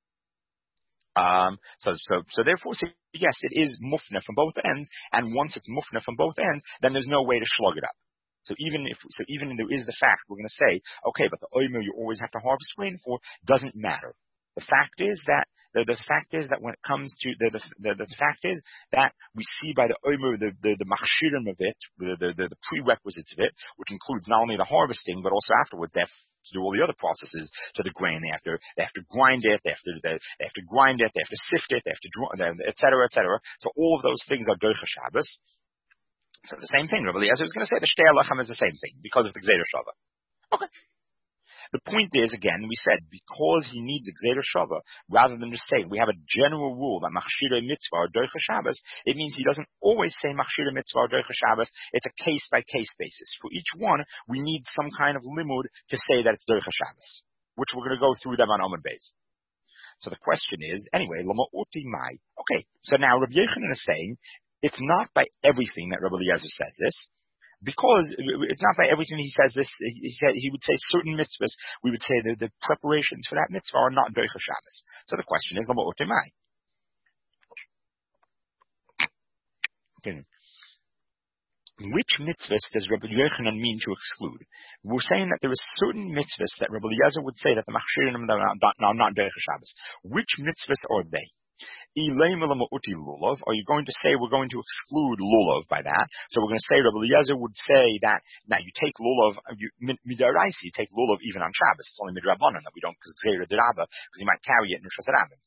So therefore, yes, it is mufna from both ends, and once it's mufna from both ends, then there's no way to slug it up. So even if there is the fact, we're going to say, okay, but the omer you always have to harvest grain for doesn't matter. The fact is that when it comes to the fact is that we see by the omer the machshirim of it, the prerequisites of it, which includes not only the harvesting but also afterwards they have to do all the other processes to the grain. They have to grind it, they have to grind it, they have to sift it, they have to et cetera, et cetera. So all of those things are doicha Shabbos. So the same thing. Rabbi Eliezer is going to say the shtei alechem is the same thing because of the gzeira shava. Okay. The point is, again, we said, because he needs a gzeira shava, rather than just say, we have a general rule that machshirei mitzvah or doicha Shabbos, it means he doesn't always say machshirei mitzvah or doicha Shabbos. It's a case-by-case basis. For each one, we need some kind of limud to say that it's doicha Shabbos, which we're going to go through them on Amud Beis. So the question is, anyway, lama uti mai. Okay, so now Rabbi Yochanan is saying, it's not by everything that Rabbi Eliezer says this, because it's not by everything he says this. He would say certain mitzvahs. We would say that the preparations for that mitzvah are not doicha Shabbos. So the question is, lama uti mai. Which mitzvahs does Rabbi Yochanan mean to exclude? We're saying that there are certain mitzvahs that Rabbi Eliezer would say that the machshirim are not doicha Shabbos. Which mitzvahs are they? Are you going to say we're going to exclude lulav by that? So we're going to say Rabbi Eliezer would say that now you take lulav, midaraisi, you take lulav even on Shabbos. It's only midrabanan that we don't because it's gzeira d'rabba because you might carry it in Rosh Hashanah.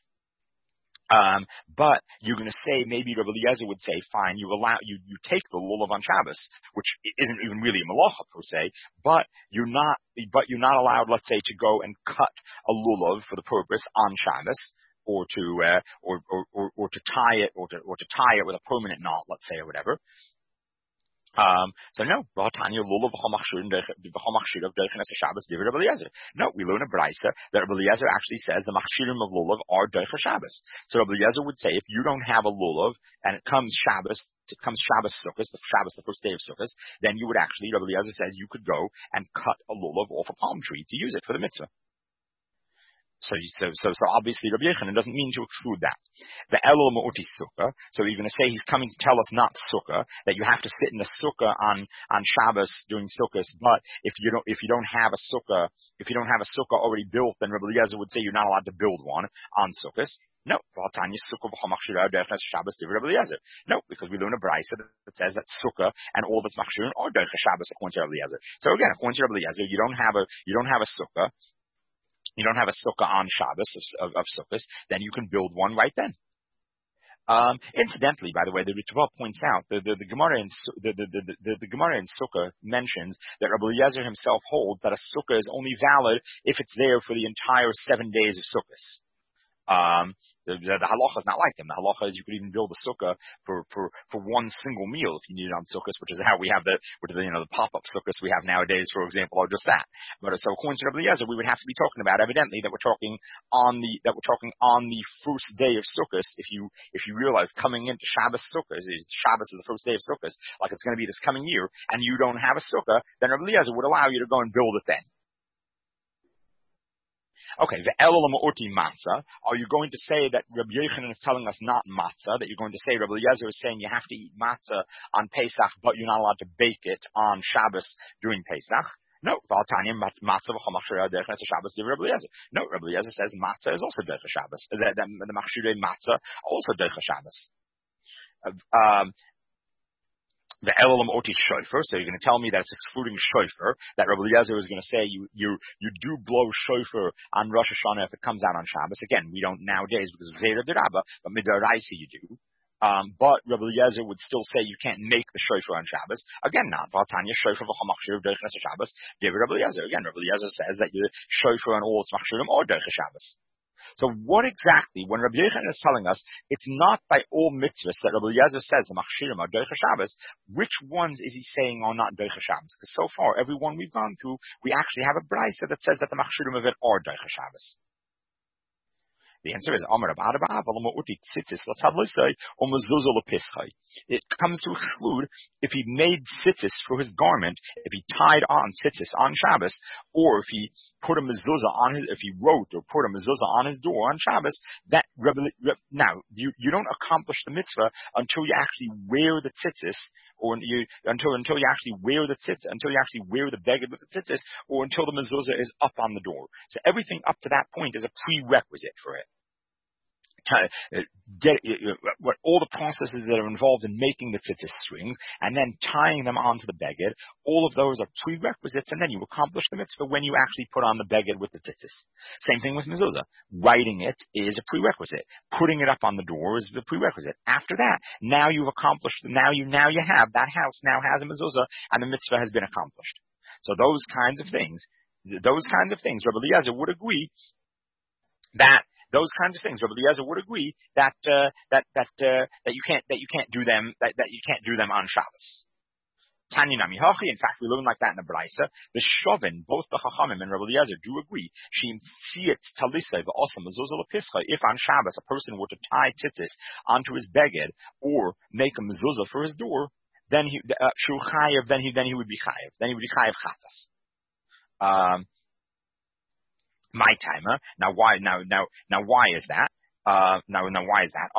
But you're going to say maybe Rabbi Eliezer would say, fine, you take the lulav on Shabbos, which isn't even really a malacha per se, but you're not allowed, let's say, to go and cut a lulav for the purpose on Shabbos. Or to tie it with a permanent knot, let's say, or whatever. So no, no, we learn a brisa that Rabbi Eliezer actually says the machshirim of lulav are doicha Shabbos. So Rabbi Eliezer would say if you don't have a lulav and it comes Shabbos Sukkos, the first day of Sukkos, then you would actually, Rabbi Eliezer says, you could go and cut a lulav off a palm tree to use it for the mitzvah. So obviously Rabbi Yochanan doesn't mean to exclude that. The Elul Ma'uti Sukkah, so you're going to say he's coming to tell us not Sukkah, that you have to sit in a Sukkah on Shabbos during Sukkos, but if you don't have a Sukkah already built, then Rabbi Eliezer would say you're not allowed to build one on Sukkos. No, no, because we learn a brisa that says that sukkah and all of its machshurim are derech Shabbos according to Rabbi Eliezer. So again, according to Rabbi Eliezer, you don't have a sukkah. You don't have a sukkah on Shabbos of sukkahs, then you can build one right then. Incidentally, by the way, the Ritva points out the Gemara in the Gemara in Sukkah mentions that Rabbi Eliezer himself holds that a sukkah is only valid if it's there for the entire 7 days of sukkahs. The halacha is not like them. The halacha is you could even build a sukkah for one single meal if you need it on sukkahs, which is how we have the pop-up sukkahs we have nowadays, for example, or just that. But so according to Rabbi Eliezer, we would have to be talking about evidently that we're talking on the first day of sukkahs. If you realize coming into Shabbos sukkahs, Shabbos is the first day of sukkahs, like it's going to be this coming year, and you don't have a sukkah, then Rabbi Eliezer would allow you to go and build it then. Okay, the Elam Orti Matzah. Are you going to say that Rabbi Yochanan is telling us not matzah? That you're going to say Rabbi Eliezer is saying you have to eat matzah on Pesach, but you're not allowed to bake it on Shabbos during Pesach? No, Valtanya matzah v'chamachshirei derech Shabbos divrei Rabbi Eliezer. No, Rabbi Eliezer says matzah is also derech Shabbos. The machshirei matzah also derech Shabbos. The Elam Oti Shofar, so you're going to tell me that it's excluding Shofar, that Rabbi Eliezer is going to say you do blow Shofar on Rosh Hashanah if it comes out on Shabbos. Again, we don't nowadays because of Zera D'Rabba, but Midaraisi you do. But Rabbi Eliezer would still say you can't make the Shofar on Shabbos. Again, not Valtanya Shofar v'chamachshir derech Shabbos. Rabbi Eliezer. Again, Rabbi Eliezer says that the Shofar and all its machshirim are derech Shabbos. So what exactly, when Rabbi Yochanan is telling us, it's not by all mitzvahs that Rabbi Eliezer says the machshirim are derech Shabbos, which ones is he saying are not derech Shabbos? Because so far, every one we've gone through, we actually have a brisa that says that the machshirim of it are derech Shabbos. The answer is Amar Abba It comes to exclude if he made tzitzis for his garment, if he tied on tzitzis on Shabbos, or if he put a mezuzah on if he wrote or put a mezuzah on his door on Shabbos. That now you don't accomplish the mitzvah until you actually wear the tzitzis, or until you actually wear the tzitzis, until you actually wear the beged with the tzitzis, or until the mezuzah is up on the door. So everything up to that point is a prerequisite for it. All the processes that are involved in making the tzitzis strings and then tying them onto the beged, all of those are prerequisites, and then you accomplish the mitzvah when you actually put on the beged with the tzitzis. Same thing with mezuzah. Writing it is a prerequisite. Putting it up on the door is the prerequisite. After that, now you've accomplished. Now you have that house now has a mezuzah, and the mitzvah has been accomplished. So those kinds of things, Rabbi Eliezer would agree that. Those kinds of things, Rabbi Eliezer would agree that you can't do them on Shabbos. Tanya Nami Hachi, in fact, we learn like that in the Brisa. The Shovin, both the Chachamim and Rabbi Eliezer do agree. Sheim Siyat Talisei v'Osam Mezuzah L'Pischa. If on Shabbos a person were to tie tzitzis onto his beged or make a mezuzah for his door, then he Shu Chayev, then he would be Chayev. Then he would be Chayev Chatas. My timer. Now why is that? Why is that?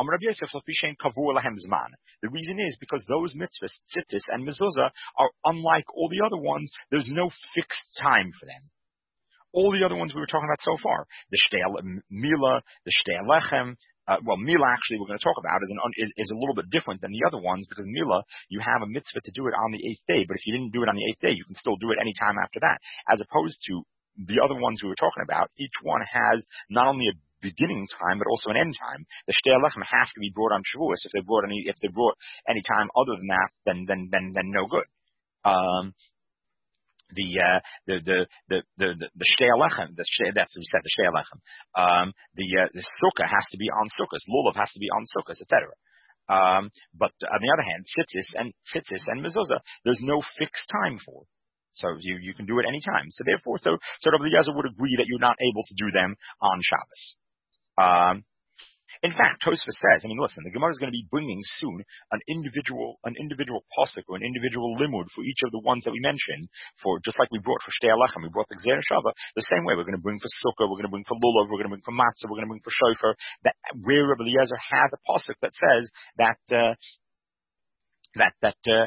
The reason is because those mitzvahs, tzitzis and mezuzah, are unlike all the other ones. There's no fixed time for them. All the other ones we were talking about so far, the shtei mila, the shtei lechem. Mila actually we're going to talk about is a little bit different than the other ones, because Mila, you have a mitzvah to do it on the 8th day, but if you didn't do it on the 8th day, you can still do it any time after that, as opposed to the other ones we were talking about. Each one has not only a beginning time but also an end time. The shtei lechem have to be brought on Shavuos. If they brought any time other than that, then no good. The shtei lechem, that's what we said, the shtei lechem. The sukkah has to be on sukkahs. Lulav has to be on sukkahs, etc. But on the other hand, tzitzis and mezuzah, there's no fixed time for. So you can do it anytime. So therefore, so Rabbi Eliezer would agree that you're not able to do them on Shabbos. In fact, Tosfos says, listen, the Gemara is going to be bringing soon an individual pasuk or an individual limud for each of the ones that we mentioned, for just like we brought for Shtei Lechem, we brought the Gzera Shava, the same way we're going to bring for Sukkah, we're going to bring for Lulav, we're going to bring for Matzah, we're going to bring for Shofar, that where Rabbi Eliezer has a pasuk that says that the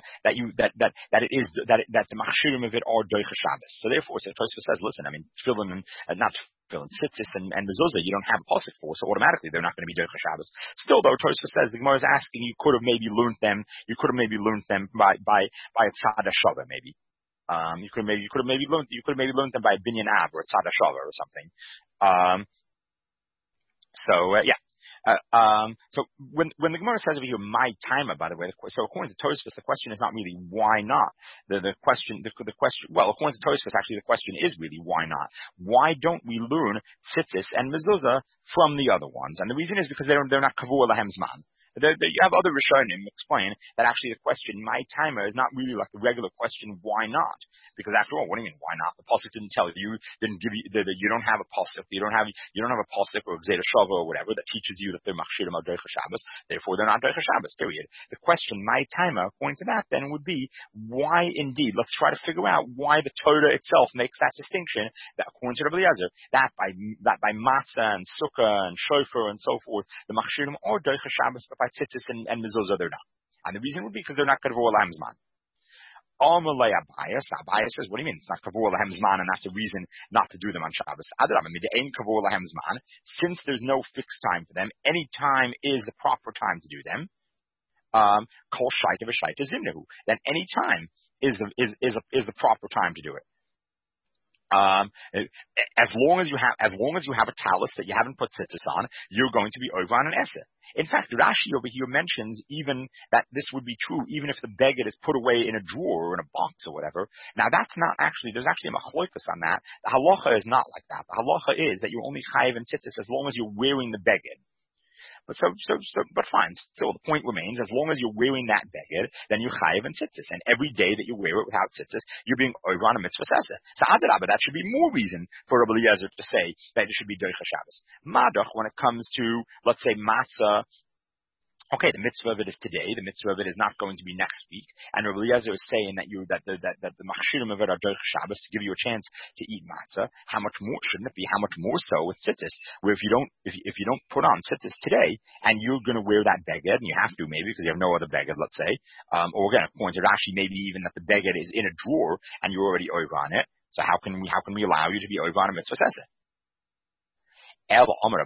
machshirim of it are doicha Shabbos. So therefore, so Tosfos says, listen, tefillin and not and tzitzis and mezuzah, you don't have a pasuk for, so automatically they're not going to be doicha Shabbos. Still, though, Tosfos says the Gemara is asking, you could have maybe learned them by a tzad hashava, maybe. You could have maybe learned them by a binyan av or a tzad hashava or something. So when the Gemara says over here, my timer, by the way, so according to Tosfos, the question is not really why not. The question, well, according to Tosfos, actually the question is really why not. Why don't we learn tzitzis and mezuzah from the other ones? And the reason is because they're not kavur lahem zman. You have other Rishonim explain that actually the question, my timer, is not really like the regular question, why not? Because after all, what do you mean, why not? The pasuk didn't tell you, didn't give you, you don't have a pasuk, you don't have a pasuk or Gzeda Shava or whatever that teaches you that they're machshirim al Doicha Shabbos, therefore they're not Doicha Shabbos, period. The question, my timer, according to that then would be, why indeed? Let's try to figure out why the Torah itself makes that distinction, that according to Rabbi Eliezer, that by matzah and sukkah and shofar and so forth, the machshirim are Doicha Shabbos, but by tzitzis and mezuzah they're not. And the reason would be because they're not kavur lahem zman. Abayas says, what do you mean? It's not kavur lahem zman, and that's a reason not to do them on Shabbos. Kavur lahem zman. Since there's no fixed time for them, any time is the proper time to do them. Kol shaita v'shaita zimnehu. Then any time is the proper time to do it. As long as you have a talus that you haven't put tzitzis on, you're going to be over on an esser. In fact, Rashi over here mentions even that this would be true even if the beged is put away in a drawer or in a box or whatever. Now that's not actually, there's actually a machlokas on that. The halacha is not like that. The halacha is that you're only chayiv in tzitzis as long as you're wearing the beged. But fine. Still, the point remains: as long as you're wearing that beged, then you chayiv and tzitzis, and every day that you wear it without tzitzis, you're being over on a mitzvah sesa. So adarabah, that should be more reason for Rabbi Eliezer to say that it should be doicha Shabbos. Madach, when it comes to, let's say, matzah. Okay, the mitzvah of it is today. The mitzvah of it is not going to be next week. And Rabbi Eliezer is saying that the machshirim of it are doicha Shabbos to give you a chance to eat matzah. How much more shouldn't it be? How much more so with tzitzis? Where if you don't put on tzitzis today and you're going to wear that beged, and you have to maybe because you have no other beged, let's say, or again, according to Rashi, maybe even that the beged is in a drawer and you're already over on it. So how can we allow you to be over on a mitzvah sesa? There's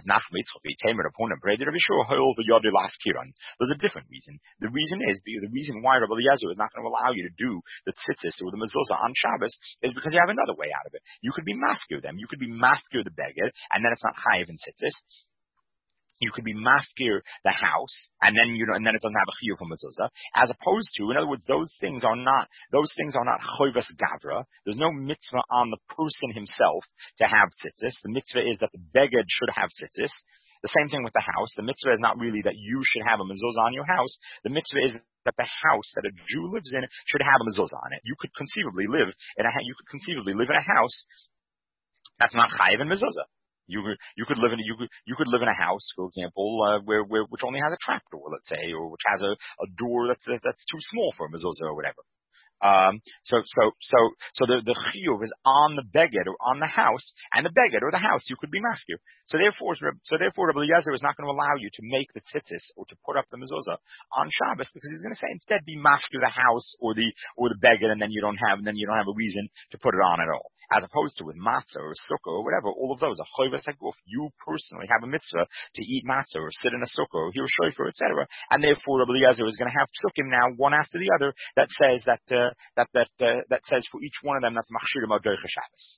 a different reason. The reason why Rabbi Eliezer is not going to allow you to do the tzitzis or the mezuzah on Shabbos is because you have another way out of it. You could be mafkir them. You could be mafkir the beged, and then it's not chayiv in tzitzis. You could be mafkir the house, and then and then it doesn't have a chiyuv for mezuzah. As opposed to, in other words, those things are not choivas gavra. There's no mitzvah on the person himself to have tzitzis. The mitzvah is that the beged should have tzitzis. The same thing with the house. The mitzvah is not really that you should have a mezuzah on your house. The mitzvah is that the house that a Jew lives in should have a mezuzah on it. You could conceivably live in a house that's not chayiv in mezuzah. You could live in a house, for example, which only has a trap door, let's say, or which has a door that's too small for a mezuzah or whatever. So the chiyuv is on the beged or on the house, and the beged or the house you could be mafkir. So therefore, Rabbi Eliezer is not going to allow you to make the tzitzis or to put up the mezuzah on Shabbos because he's going to say instead be mafkir the house or the beged, and then you don't have a reason to put it on at all. As opposed to with matzah or sukkah or whatever, all of those are choivas haguf. You personally have a mitzvah to eat matzah or sit in a sukkah or hear a shofar, etc. And therefore, Rabbi Eliezer is going to have psukim now, one after the other, that says that says for each one of them that the machshirim are doicha Shabbos.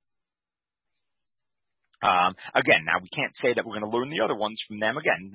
Again, now we can't say that we're going to learn the other ones from them again.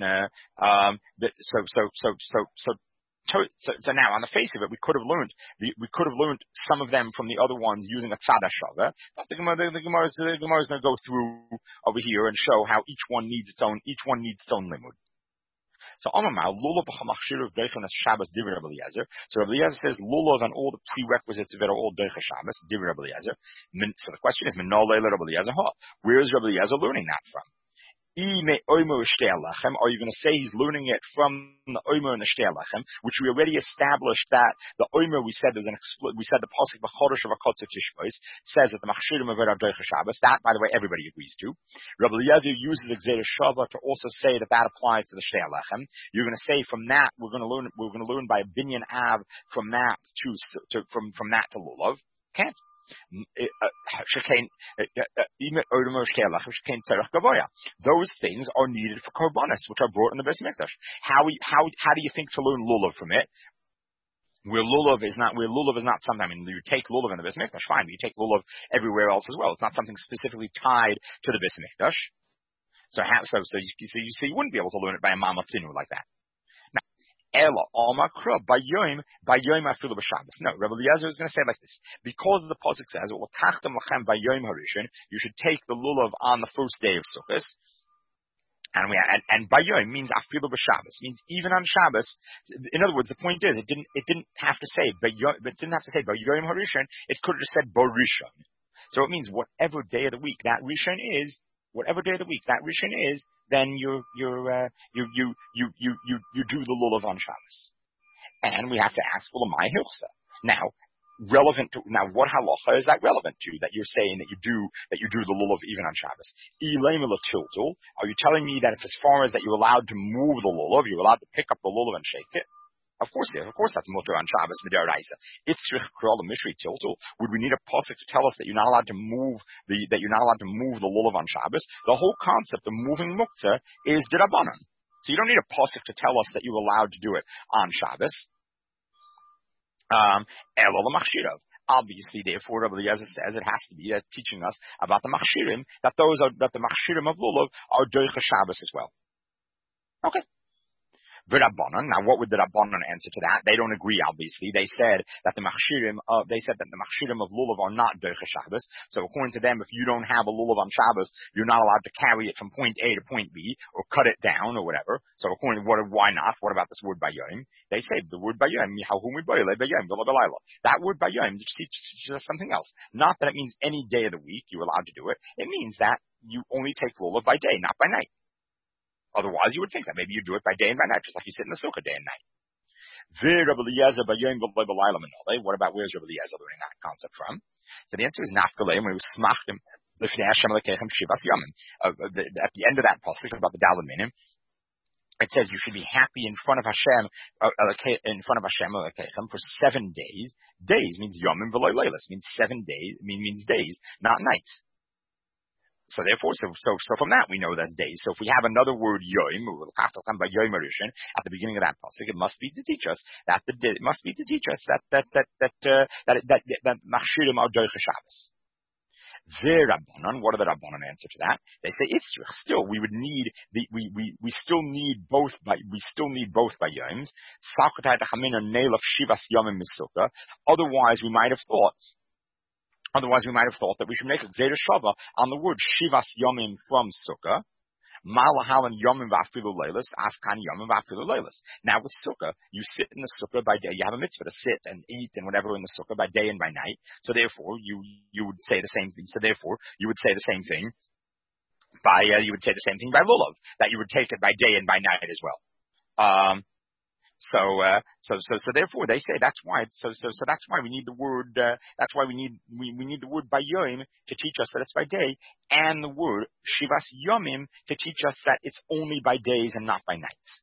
So now, on the face of it, we could have learned some of them from the other ones using a tzad hashava. But the Gemara is going to go through over here and show how each one needs its own limud. So Amamar lulav b'chamachshir of deichanas Shabbos divrei Rabbi Eliezer. So Rabbi Eliezer says lulav and all the prerequisites of it are all deicha Shabbos divrei Rabbi Eliezer. So the question is, Menolei Rabbi Eliezer ha? Where is Rabbi Eliezer learning that from? Are you going to say he's learning it from the Omer and the Shtei Lechem, which we already established that the Omer we said the pasuk b'chodesh of Hakotzah Tishbos says that the machshirim of Doicha Shabbos. That, by the way, everybody agrees to. Rabbi Eliezer uses the Gzeda Shava to also say that applies to the Shtei Lechem. You're going to say from that we're going to learn by a binyan av from that to lulav. Okay. Those things are needed for korbanos, which are brought in the Beis Mikdash. How do you think to learn lulav from it? Where lulav is not something. I mean, you take lulav in the Beis Mikdash, fine, but you take lulav everywhere else as well. It's not something specifically tied to the Beis Mikdash. So you wouldn't be able to learn it by a mamatzinu like that. Ella Almakra by Yom Afilu b'Shabbos. No, Rabbi Eliezer is going to say it like this: because the pasuk says, "Ulakachtem lachem by Yom Harishon," you should take the lulav on the first day of Sukkot. And by Yom means Afilu b'Shabbos, means even on Shabbos. In other words, the point is, it didn't have to say by Yom Harishon. It could have just said Borishon. So it means whatever day of the week that Rishon is. Whatever day of the week that Rishon is, then you do the lulav on Shabbos. And we have to ask, well, my hilchsa. Now, what halacha is that relevant to? That you're saying that you do the lulav even on Shabbos. Are you telling me that it's as far as that you're allowed to move the lulav, you're allowed to pick up the lulav and shake it? Of course that's mutter on Shabbos midaraisa. Itzrich kral mishri tiltul. Would we need a pasuk to tell us that you're not allowed to move the lulav on Shabbos? The whole concept of moving muktzah is derabanan. So you don't need a pasuk to tell us that you're allowed to do it on Shabbos. Elo l'machshirav. Obviously, therefore, Rabbi Eliezer says it has to be teaching us about the machshirim, that the machshirim of lulav are doicha Shabbos as well. Okay. V'Rabbanan. Now, what would the Rabbanan answer to that? They don't agree. Obviously, they said that the machshirim of lulav are not doicha Shabbos. So, according to them, if you don't have a lulav on Shabbos, you're not allowed to carry it from point A to point B or cut it down or whatever. So, why not? What about this word bayom? They say the word bayom. That word bayom teaches something else. Not that it means any day of the week you're allowed to do it. It means that you only take lulav by day, not by night. Otherwise, you would think that maybe you do it by day and by night, just like you sit in the sukkah day and night. What about where's Rabbi Eliezer learning that concept from? So the answer is nafkalei when he was smachtim l'fnei Hashem lekechem shivas yamim. At the end of that pasuk about the daled minim, it says you should be happy in front of Hashem lekechem for 7 days. Days means yamim v'loy leilas, means 7 days, means days, not nights. So therefore, so from that we know that's days. So if we have another word yom, at the beginning of that pasuk, it must be to teach us that that machshirim are doicha Shabbos. Rabbanan, what are the Rabbanan answer to that? They say it's still we still need both by yoms. Otherwise, we might have thought that we should make a Gzeira Shava on the word Shivas Yomim from Sukkah. Malahalan Yomim V'afilu Leilis, Afkan Yomim V'afilu Leilis. Now with Sukkah, you sit in the Sukkah by day. You have a mitzvah to sit and eat and whatever in the Sukkah by day and by night. So therefore, you would say the same thing. So therefore, you would say the same thing by Lulav, that you would take it by day and by night as well. So therefore they say that's why we need the word we need the word bayom to teach us that it's by day, and the word shivas yomim to teach us that it's only by days and not by nights.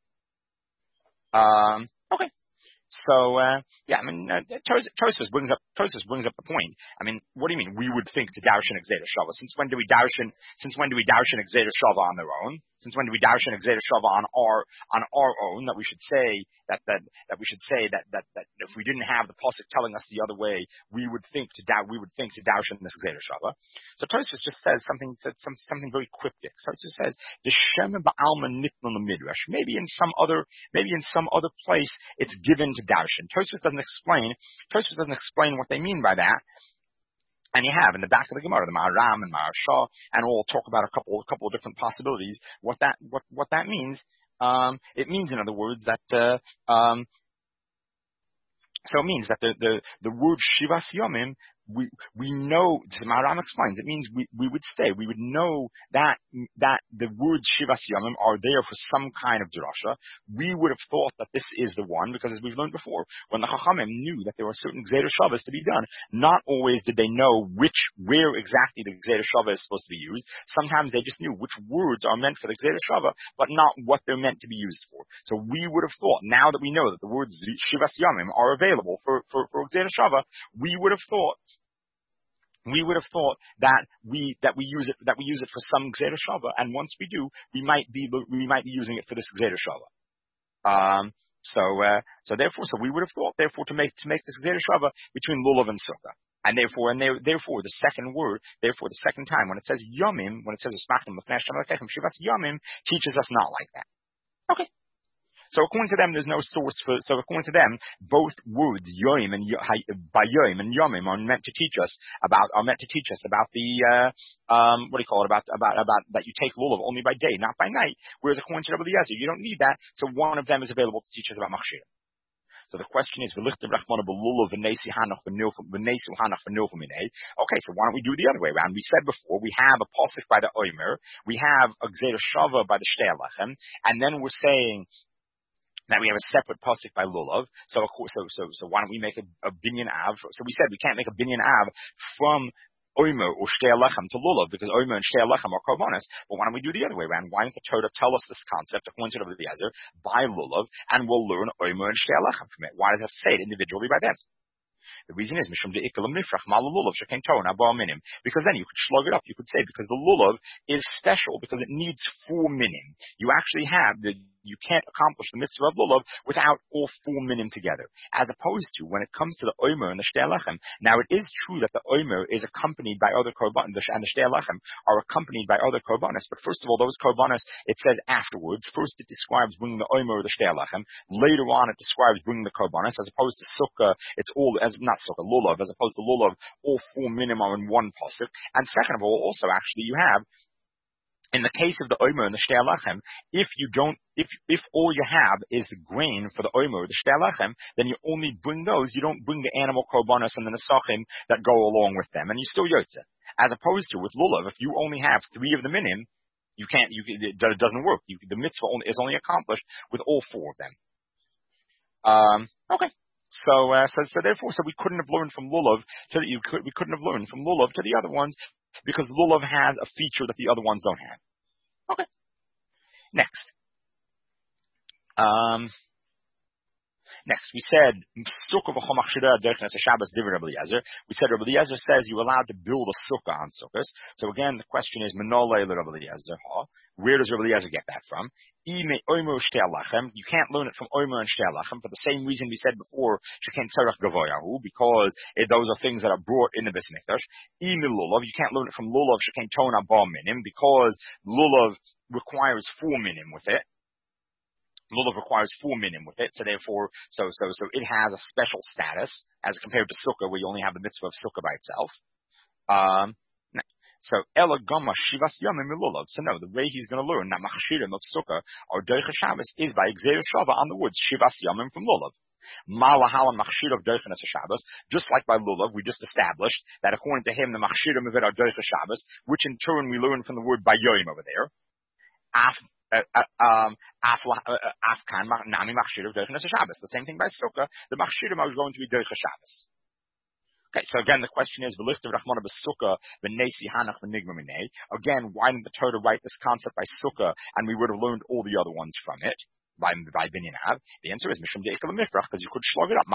Okay. So, Tosfos brings up the point. I mean, what do you mean? We would think to darshan Gzeira Shava. Since when do we darshan Gzeira Shava on their own? Since when do we darshan Gzeira Shava on our own? That we should say that if we didn't have the pasuk telling us the other way, we would think to darshan this Gzeira Shava. So Tosfos just says something very cryptic. So it just says the Shema ba'alma nitnu l'midrash. Maybe in some other place it's given to darshan. Tosfos doesn't explain what they mean by that. And you have in the back of the Gemara, the Maharam and Maharsha, and all talk about a couple of different possibilities. What that means? It means, in other words, that so it means that the word Shivas Yomim, we know, the Maharam explains, it means we would know that the words Shivas Yomim are there for some kind of drasha. We would have thought that this is the one, because as we've learned before, when the Chachamim knew that there were certain Gzeira Shavas to be done, not always did they know where exactly the Gzeira Shava is supposed to be used. Sometimes they just knew which words are meant for the Gzeira Shava, but not what they're meant to be used for. So we would have thought, now that we know that the words Shivas Yomim are available for Gzeira Shava, we would have thought We would have thought that we use it for some Gzeira Shava, and once we do, we might be using it for this Gzeira Shava. So therefore, we would have thought, therefore, to make this Gzeira Shava between Lulav and Sukkah. And therefore, the second word, the second time, when it says Yomim, when it says Usmachim L'fnei Hashem Elokechem Shivas Yomim, teaches us not like that. Okay. So according to them, there's no source for. So according to them, both words Yoim and by Yoim and Yomim are meant to teach us about the what do you call it, about that you take lulav only by day, not by night. Whereas according to Rabbi Eliezer, you don't need that. So one of them is available to teach us about machshir. So the question is, okay, so why don't we do the other way around? We said before, we have a pasuk by the Omer, we have a Gzeira Shava by the Shtei Lechem, and then we're saying that we have a separate pasuk by lulav. So of course, so why don't we make a binyan av? So we said we can't make a binyan av from Omer or Shtei Lechem to lulav because Omer and Shtei Lechem are korbanos. But why don't we do the other way around? Why don't the Torah tell us this concept according to Rabbi Eliezer by lulav, and we'll learn Omer and Shtei Lechem from it? Why does it have to say it individually by them? The reason is because then you could slug it up. You could say because the lulav is special because it needs 4 minim. You can't accomplish the mitzvah of lulav without all 4 minim together. As opposed to when it comes to the Omer and the Shtei Lechem. Now it is true that the Omer is accompanied by other korbanos, and the Shtei Lechem are accompanied by other korbanos. But first of all, those korbanos, it says afterwards. First it describes bringing the Omer or the Shtei Lechem. Later on it describes bringing the korbanos. As opposed to Sukkah, it's all, not Sukkah, lulav. As opposed to lulav, all 4 minim are in one pasuk. And second of all, also actually you have, in the case of the Omer and the Shtei Lechem, if all you have is the grain for the Omer or the Shtei Lechem, then you only bring those. You don't bring the animal korbanos and the nesachim that go along with them, and you still yotze. As opposed to with lulav, if you only have 3 of the minim, it doesn't work. The mitzvah is only accomplished with all 4 of them. Okay. So therefore, we couldn't have learned from lulav we couldn't have learned from lulav to the other ones because lulav has a feature that the other ones don't have. Okay. Next, we said sukkah v'chol machshira derech nes Shabbos divrei Rabbi Eliezer. We said Rabbi Eliezer says you're allowed to build a sukkah on sukkahs. So again, the question is menolei Rabbi Eliezer. Where does Rabbi Eliezer get that from? You can't learn it from Omer and Shtei Lechem for the same reason we said before, sheken tzarech gavoyahu, because those are things that are brought in the Beis Mikdash. Lulav, you can't learn it from lulav sheken tona ba minim, because lulav requires 4 minim with it. Lulav requires 4 minim with it, so therefore, so it has a special status as compared to sukkah, where you only have the mitzvah of sukkah by itself. So Ela Gama Shivas Yamim Lulav. So no, the way he's going to learn that machshirim of sukkah or Derech Shabbos is by Gzeira Shava on the woods Shivas Yamim from Lulav. Malahalan machshir of Derech Shabbos, just like by Lulav, we just established that according to him the machshirim of it are Derech Shabbos, which in turn we learn from the word by Yoim over there. Afkan nami machshir of Derech Shabbos. The same thing by sukkah. The machshirim are going to be Derech Shabbos. Okay, so again, the question is, again, why didn't the Torah write this concept by sukkah, and we would have learned all the other ones from it, by binyan av? The answer is, because you could slug it up.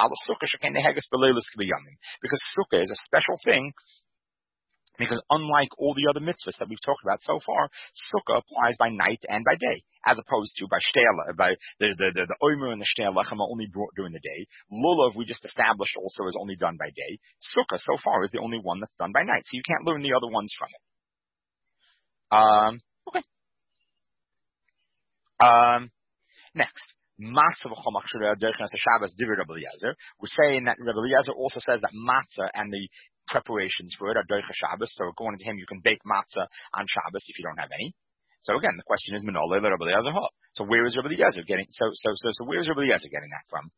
Because sukkah is a special thing, because unlike all the other mitzvahs that we've talked about so far, sukkah applies by night and by day, as opposed to by the Omer and the Shtei Lechem are only brought during the day. Lulav, we just established also, is only done by day. Sukkah, so far, is the only one that's done by night, so you can't learn the other ones from it. Okay. Next. Matzah v'chol machshira derech nes Shabbos divrei Rabbi Eliezer. We're saying that Rabbi Eliezer also says that matzah and the preparations for it are derech Shabbos. So according to him, you can bake matzah on Shabbos if you don't have any. So again, the question is menolei Rabbi Eliezer. So where is Rabbi Eliezer getting? So where is Rabbi Eliezer getting that from?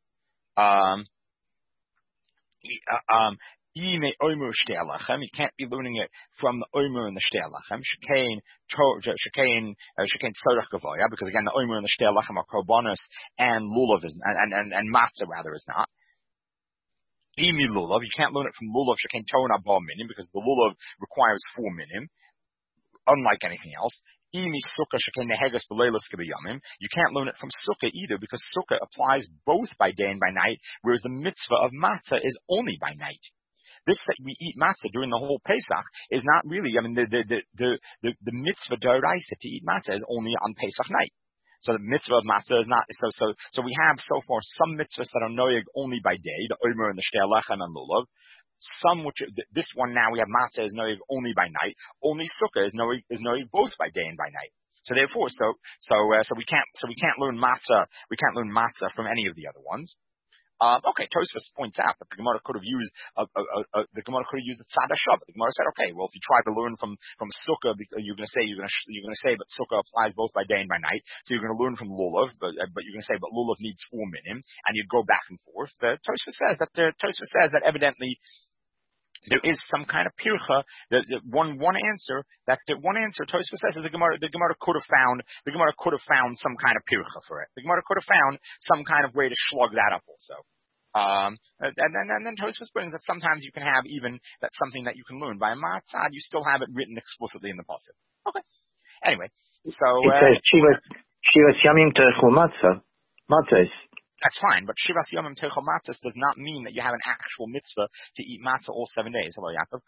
You can't be learning it from the Omer and the Shtei Lechem. Shekain tzorech gavoya, because again the Omer and the Shtei Lechem are korbanos, and lulav is and matzah rather is not. Imi lulav, you can't learn it from lulav shekain tona ba minim, because the lulav requires 4 minim, unlike anything else. Imi sukkah shekain nehegas b'leilos k'biyamim. You can't learn it from sukkah either, because sukkah applies both by day and by night, whereas the mitzvah of matzah is only by night. this that we eat matzah during the whole Pesach is not really, I mean, the mitzvah d'oraisa to eat matzah is only on Pesach night. So the mitzvah of matzah is not, so we have so far some mitzvahs that are noyeg only by day, the omer and the shtei lechem and lulav. Some which, this one now we have matzah is noyeg only by night. Only sukkah is noyeg both by day and by night. So therefore, we can't learn matzah from any of the other ones. Okay, Tosfos points out that the Gemara could have used the tzad hashav. The Gemara said, okay, well, if you try to learn from sukkah, you're going to say, but sukkah applies both by day and by night. So you're going to learn from lulav, but you're going to say, but lulav needs 4 minim, and you go back and forth. Tosfos says that evidently there is some kind of pircha. One answer Tosfos says that the Gemara could have found some kind of pircha for it. The Gemara could have found some kind of way to slug that up also. And then Tosfos brings that sometimes you can have even that's something that you can learn by a matzah. You still have it written explicitly in the pasuk. Okay. Anyway, so it says Shivas Yamim Teichel Matzahs. That's fine, but Shivas Yomim Teichel Matzahs does not mean that you have an actual mitzvah to eat matzah all 7 days. Hello, Yaakov.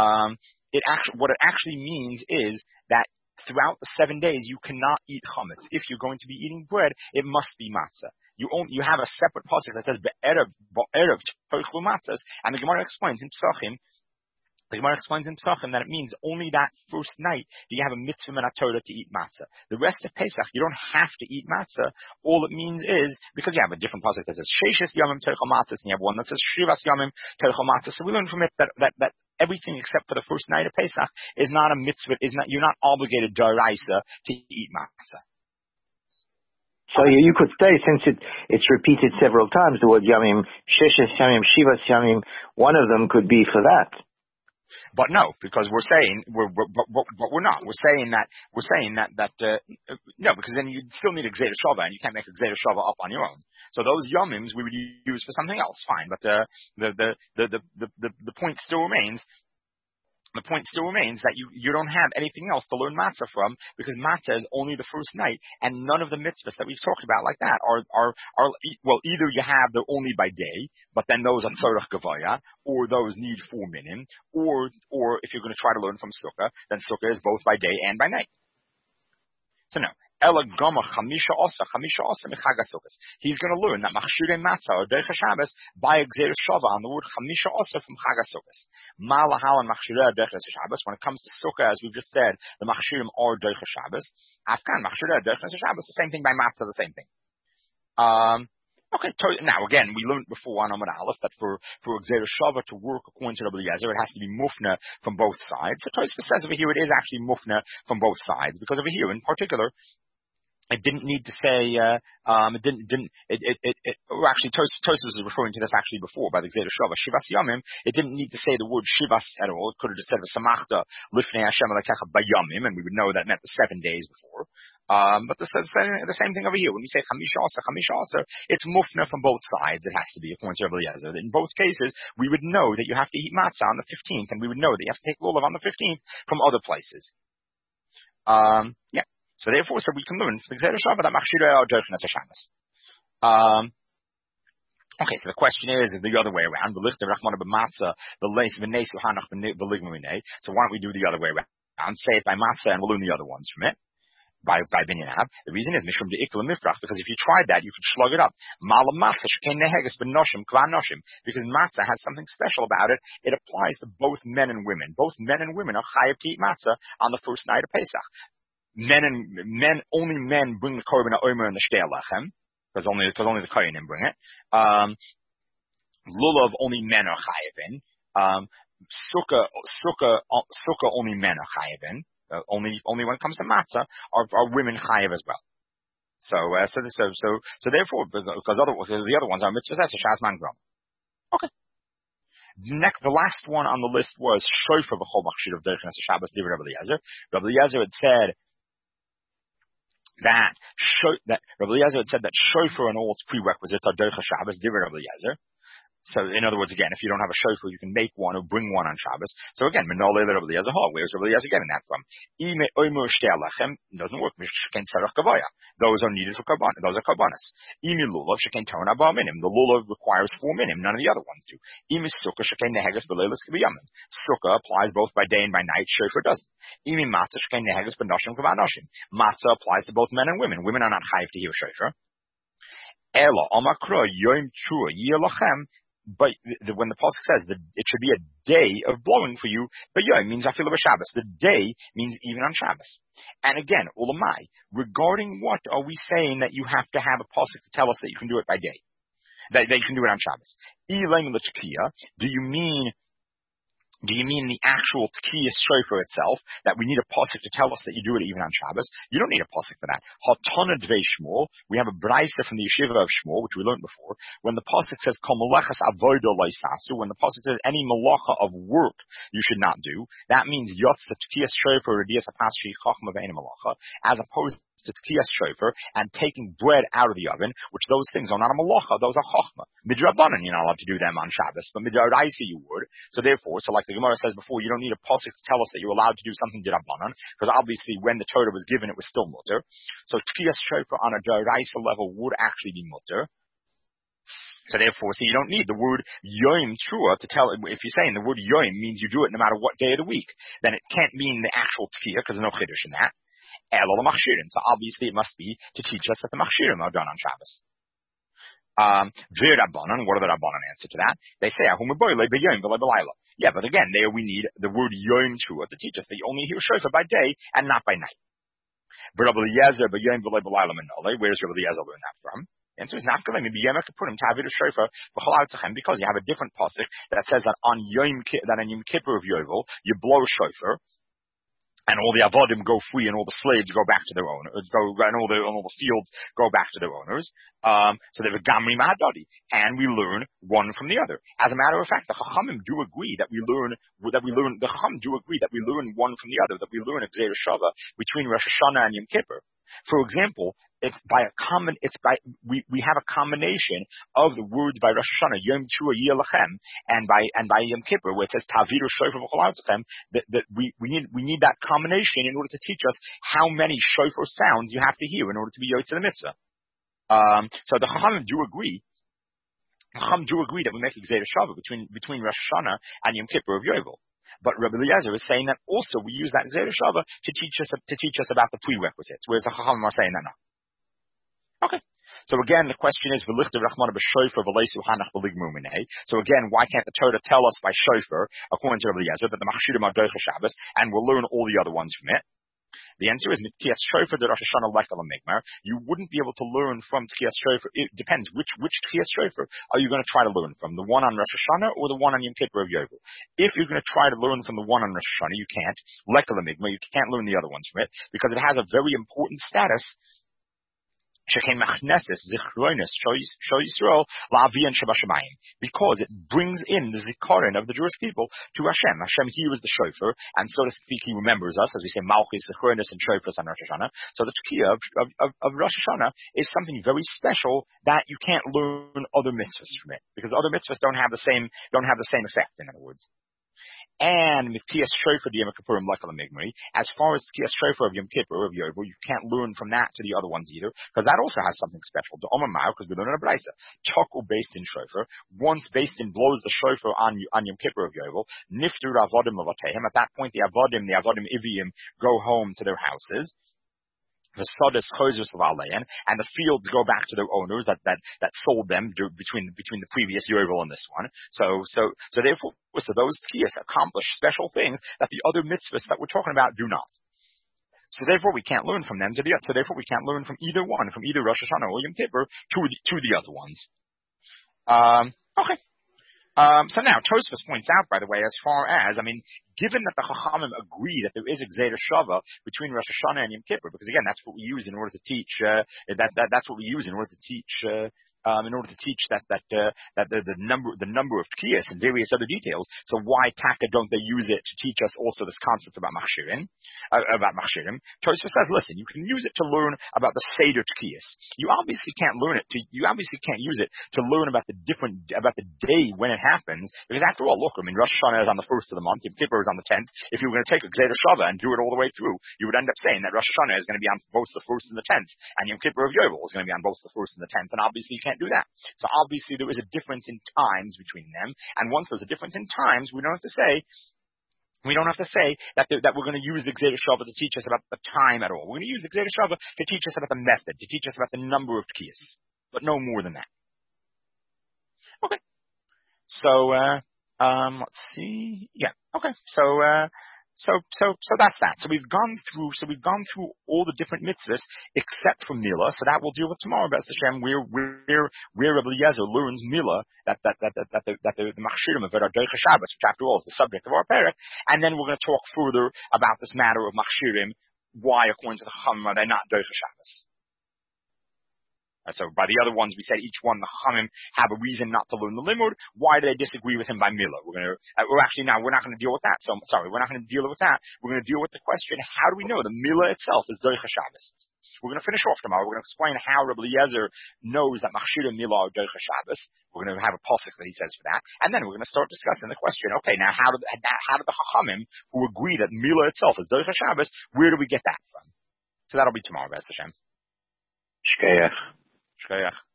What it actually means is that throughout the 7 days you cannot eat chametz. If you're going to be eating bread, it must be matzah. You have a separate pasuk that says be'erev Teichel Matzahs, and the Gemara explains in Psachim. The Gemara explains in Psachim that it means only that first night do you have a mitzvah min Torah to eat matzah. The rest of Pesach, you don't have to eat matzah. All it means is, because you have a different pasuk that says Sheishes Yomim Teichel Matzahs, and you have one that says Shivas Yomim Teichel Matzahs. So we learn from it that everything except for the first night of Pesach is not a mitzvah, you're not obligated d'oraisa to eat matzah. So you could say, since it's repeated several times, the word Yomim, Sheishes Yomim, Shivas Yomim, one of them could be for that. But no, because we're not. We're saying that no, because then you still need a Gzeiras Shava, and you can't make a Gzeiras Shava up on your own. So those yomims we would use for something else, fine. But the point still remains. The point still remains that you don't have anything else to learn matzah from, because matzah is only the first night, and none of the mitzvahs that we've talked about like that are well, either you have they're only by day, but then those are tzorach gavaya, or those need 4 minim, or if you're going to try to learn from sukkah, then sukkah is both by day and by night. So no. Ela Gama Chamisha Osa Mechagasukas. He's going to learn that Machshirei Matzah or Derech Shabbos by a Gzeiras Shava on the word Chamisha Osa from Chagasukas. Malahal and Machshirei Derech Shabbos. When it comes to Sukkah, as we've just said, the Machshirim are Derech Shabbos. Afkan Machshirei Derech Shabbos, the same thing by Matzah, the same thing. Okay, now again, we learned before on Amud Aleph that for a Gzeiras Shava to work according to Rabbi Eliezer, it has to be mufna from both sides. So Tosfos says over here it is actually mufna from both sides, because over here in particular, it didn't need to say, actually Tosfos is referring to this actually before by the Gzeiras Shava, Shivas Yomim, it didn't need to say the word Shivas at all. It could have just said V'samachta Lifnei Hashem Elokecha Bayomim, and we would know that meant the 7 days before. But the same thing over here. When we say Chamisha Asa, it's mufna from both sides. It has to be according to Rabbi Eliezer. In both cases, we would know that you have to eat matzah on the 15th, and we would know that you have to take lulav on the 15th from other places. Yeah. So therefore, we can learn from the Gzeiras Shava that Machshirei are Derech Shabbos. Okay, so the question is the other way around. So why don't we do the other way around? Say it by matzah, and we'll learn the other ones from it. By Binyan Ab. The reason is Mishum de'ikla mifrach, because if you tried that, you could slug it up. Mala matzah shkein neheges b'noshim kva noshim, because matzah has something special about it. It applies to both men and women. Both men and women are chayav to eat matzah on the first night of Pesach. Only men bring the korban omer and the shtei lechem, because only the kohanim bring it. Lulav, only men are chayav in. Sukkah, only men are chayav in. Only when it comes to matzah are women chayav as well. So therefore, because the other ones are mitzvahs, shas man grom. Okay. Next, the last one on the list was shofar v'chol machshir of Derech Shabbos divrei Rabbi Eliezer. Rabbi Eliezer had said that shofar and all its prerequisites are Derech Shabbos divrei Rabbi Eliezer. So in other words, again, if you don't have a shofar, you can make one or bring one on Shabbos. So again, Menoleh Rabbi Eliezer, where's Rabbi Eliezer getting that from? Doesn't work. Those are needed for karban. Those are karbanas. The lulav requires 4 minim. None of the other ones do. Sukkah applies both by day and by night. Shofar doesn't. Matzah applies to both men and women. Women are not chayiv to hear shofar. Ela Omakra Yom Trua Yelachem. But when the pasuk says that it should be a day of blowing for you, but Yom means afilu b'Shabbos. The day means even on Shabbos. And again, ulamai, regarding what are we saying that you have to have a pasuk to tell us that you can do it by day, that you can do it on Shabbos? Do you mean the actual Tkiyah shofar itself, that we need a pasuk to tell us that you do it even on Shabbos? You don't need a pasuk for that. Hatana Dvei Shmuel, we have a brayso from the yeshiva of Shmuel, which we learned before. When the pasuk says, Kol melechas avoda lo yisasu, when the pasuk says any malacha of work you should not do, that means yotz Tkiyah shofar redias apaschi chachma ve'ena malacha, as opposed to Tkiyas shofar and taking bread out of the oven, which those things are not a malacha, those are chachma. Midrabanan, you're not allowed to do them on Shabbos, but midrabanan you would. So therefore, like the Gemara says before, you don't need a pasuk to tell us that you're allowed to do something drabanan, because obviously when the Torah was given, it was still mutter. So Tkiyas shofar on a deraisa level would actually be mutter. So therefore, you don't need the word yoim trua to tell. If you're saying the word yoim means you do it no matter what day of the week, then it can't mean the actual tkiyah, because there's no chiddush in that. So obviously it must be to teach us that the machshirim are done on Shabbos. What are the Rabbanan answer to that? They say, yeah, but again, there we need the word yoim trua to teach us that you only hear shofar by day and not by night. But Rabbi Eliezer, where does Rabbi Eliezer learn that from? The answer is not going to be Yom Kippurim Tavidu Shofar because you have a different pasuk that says that on Yom Kippur of Yovel you blow shofar, and all the avodim go free, and all the slaves go back to their owners, and all the fields go back to their owners. So there's a gamri mahadadi, and we learn one from the other. As a matter of fact, the chachamim do agree that we learn one from the other, that we learn a Gzeira Shava between Rosh Hashanah and Yom Kippur. For example, we have a combination of the words by Rosh Hashanah, Yom Trua Yelachem, and by Yom Kippur, where it says Taviru Shofar v'Cholatzachem, that we need that combination in order to teach us how many shofar sounds you have to hear in order to be Yotze the Mitzvah. So the Chachamim do agree. Chacham do agree that we make a Gzeira Shava between Rosh Hashanah and Yom Kippur of Yovel. But Rabbi Eliezer is saying that also we use that Gzeira Shava to teach us about the prerequisites, whereas the Chachamim are saying that no. Okay. So again, the question is, so again, why can't the Torah tell us by shofar, according to Rabbi Eliezer, that the machshirim are doicha Shabbos, and we'll learn all the other ones from it? The answer is Tkiyas shofar de Rosh Hashanah lekal migmar. You wouldn't be able to learn from Tkiyas shofar. It depends which Tkiyas shofar are you going to try to learn from, the one on Rosh Hashanah or the one on Yom Kippur of Yovel. If you're going to try to learn from the one on Rosh Hashanah, you can't. Lekal migmar, you can't learn the other ones from it because it has a very important status. Because it brings in the zikaron of the Jewish people to Hashem. Hashem hears the shofar, and so to speak, he remembers us, as we say, Malchus, Zichronis, and Shofars on Rosh Hashanah. So the Tkiyah of Rosh Hashanah is something very special that you can't learn other mitzvahs from it, because other mitzvahs don't have the same effect, in other words. And Tkiyas shofar of Yom Kippurim lekal migmari. As far as Tkiyas shofar of Yom Kippur of Yovel, you can't learn from that to the other ones either, because that also has something special. The Omar, because we learn in a brayso, Chokul based in shofar. Once based in blows the shofar on Yom Kippur of Yovel, nifter avodim levatehem. At that point, the avodim iviyim go home to their houses. The sodas and the fields go back to their owners that sold them between the previous Yovel and this one. So therefore, those tkiyas accomplish special things that the other mitzvahs that we're talking about do not. So therefore, we can't learn from them so therefore we can't learn from either one, from either Rosh Hashanah or Yom Kippur to the other ones. Okay. So now, Tosfos points out, by the way, as far as, given that the Chachamim agree that there is a Gzeira Shava between Rosh Hashanah and Yom Kippur, because again, that's what we use in order to teach, that's what we use in order to teach, in order to teach that the number of tkiyas and various other details. So why taka don't they use it to teach us also this concept about machshirim? Tosfos says, listen, you can use it to learn about the seder tkiyas. You obviously can't use it to learn about the day when it happens, because after all, look, I mean, Rosh Hashanah is on the first of the month, Yom Kippur is on the 10th. If you were going to take a Gzeder Shava and do it all the way through, you would end up saying that Rosh Hashanah is going to be on both the first and the 10th, and Yom Kippur of Yovel is going to be on both the first and the 10th, and obviously you can't do that. So obviously there is a difference in times between them, and once there's a difference in times, we don't have to say that we're going to use the Gzeder Shava to teach us about the time at all. We're going to use the Gzeder Shava to teach us about the method, to teach us about the number of tkiyas, but no more than that. Okay. So, let's see. Yeah. Okay. So that's that. So we've gone through all the different mitzvahs except for Milah. So that we'll deal with tomorrow, B'ez Hashem, where Rabbi Eliezer learns Milah, that the Machshirim of Doicha Shabbos, which after all is the subject of our parak. And then we're going to talk further about this matter of Machshirim, why according to the Chacham are they not Doicha Shabbos. So by the other ones, we said each one, the Chachamim have a reason not to learn the limud. Why do they disagree with him by Milah? We're not going to deal with that. So, sorry, we're not going to deal with that. We're going to deal with the question, how do we know the Milah itself is Doicha Shabbos? We're going to finish off tomorrow. We're going to explain how Rabbi Eliezer knows that Machshir and Milah are Doicha Shabbos. We're going to have a pasuk that he says for that. And then we're going to start discussing the question, okay, now how do the Chachamim who agree that Milah itself is Doicha Shabbos, where do we get that from? So that'll be tomorrow, B'ez Hashem. Shkeach. Shkeach.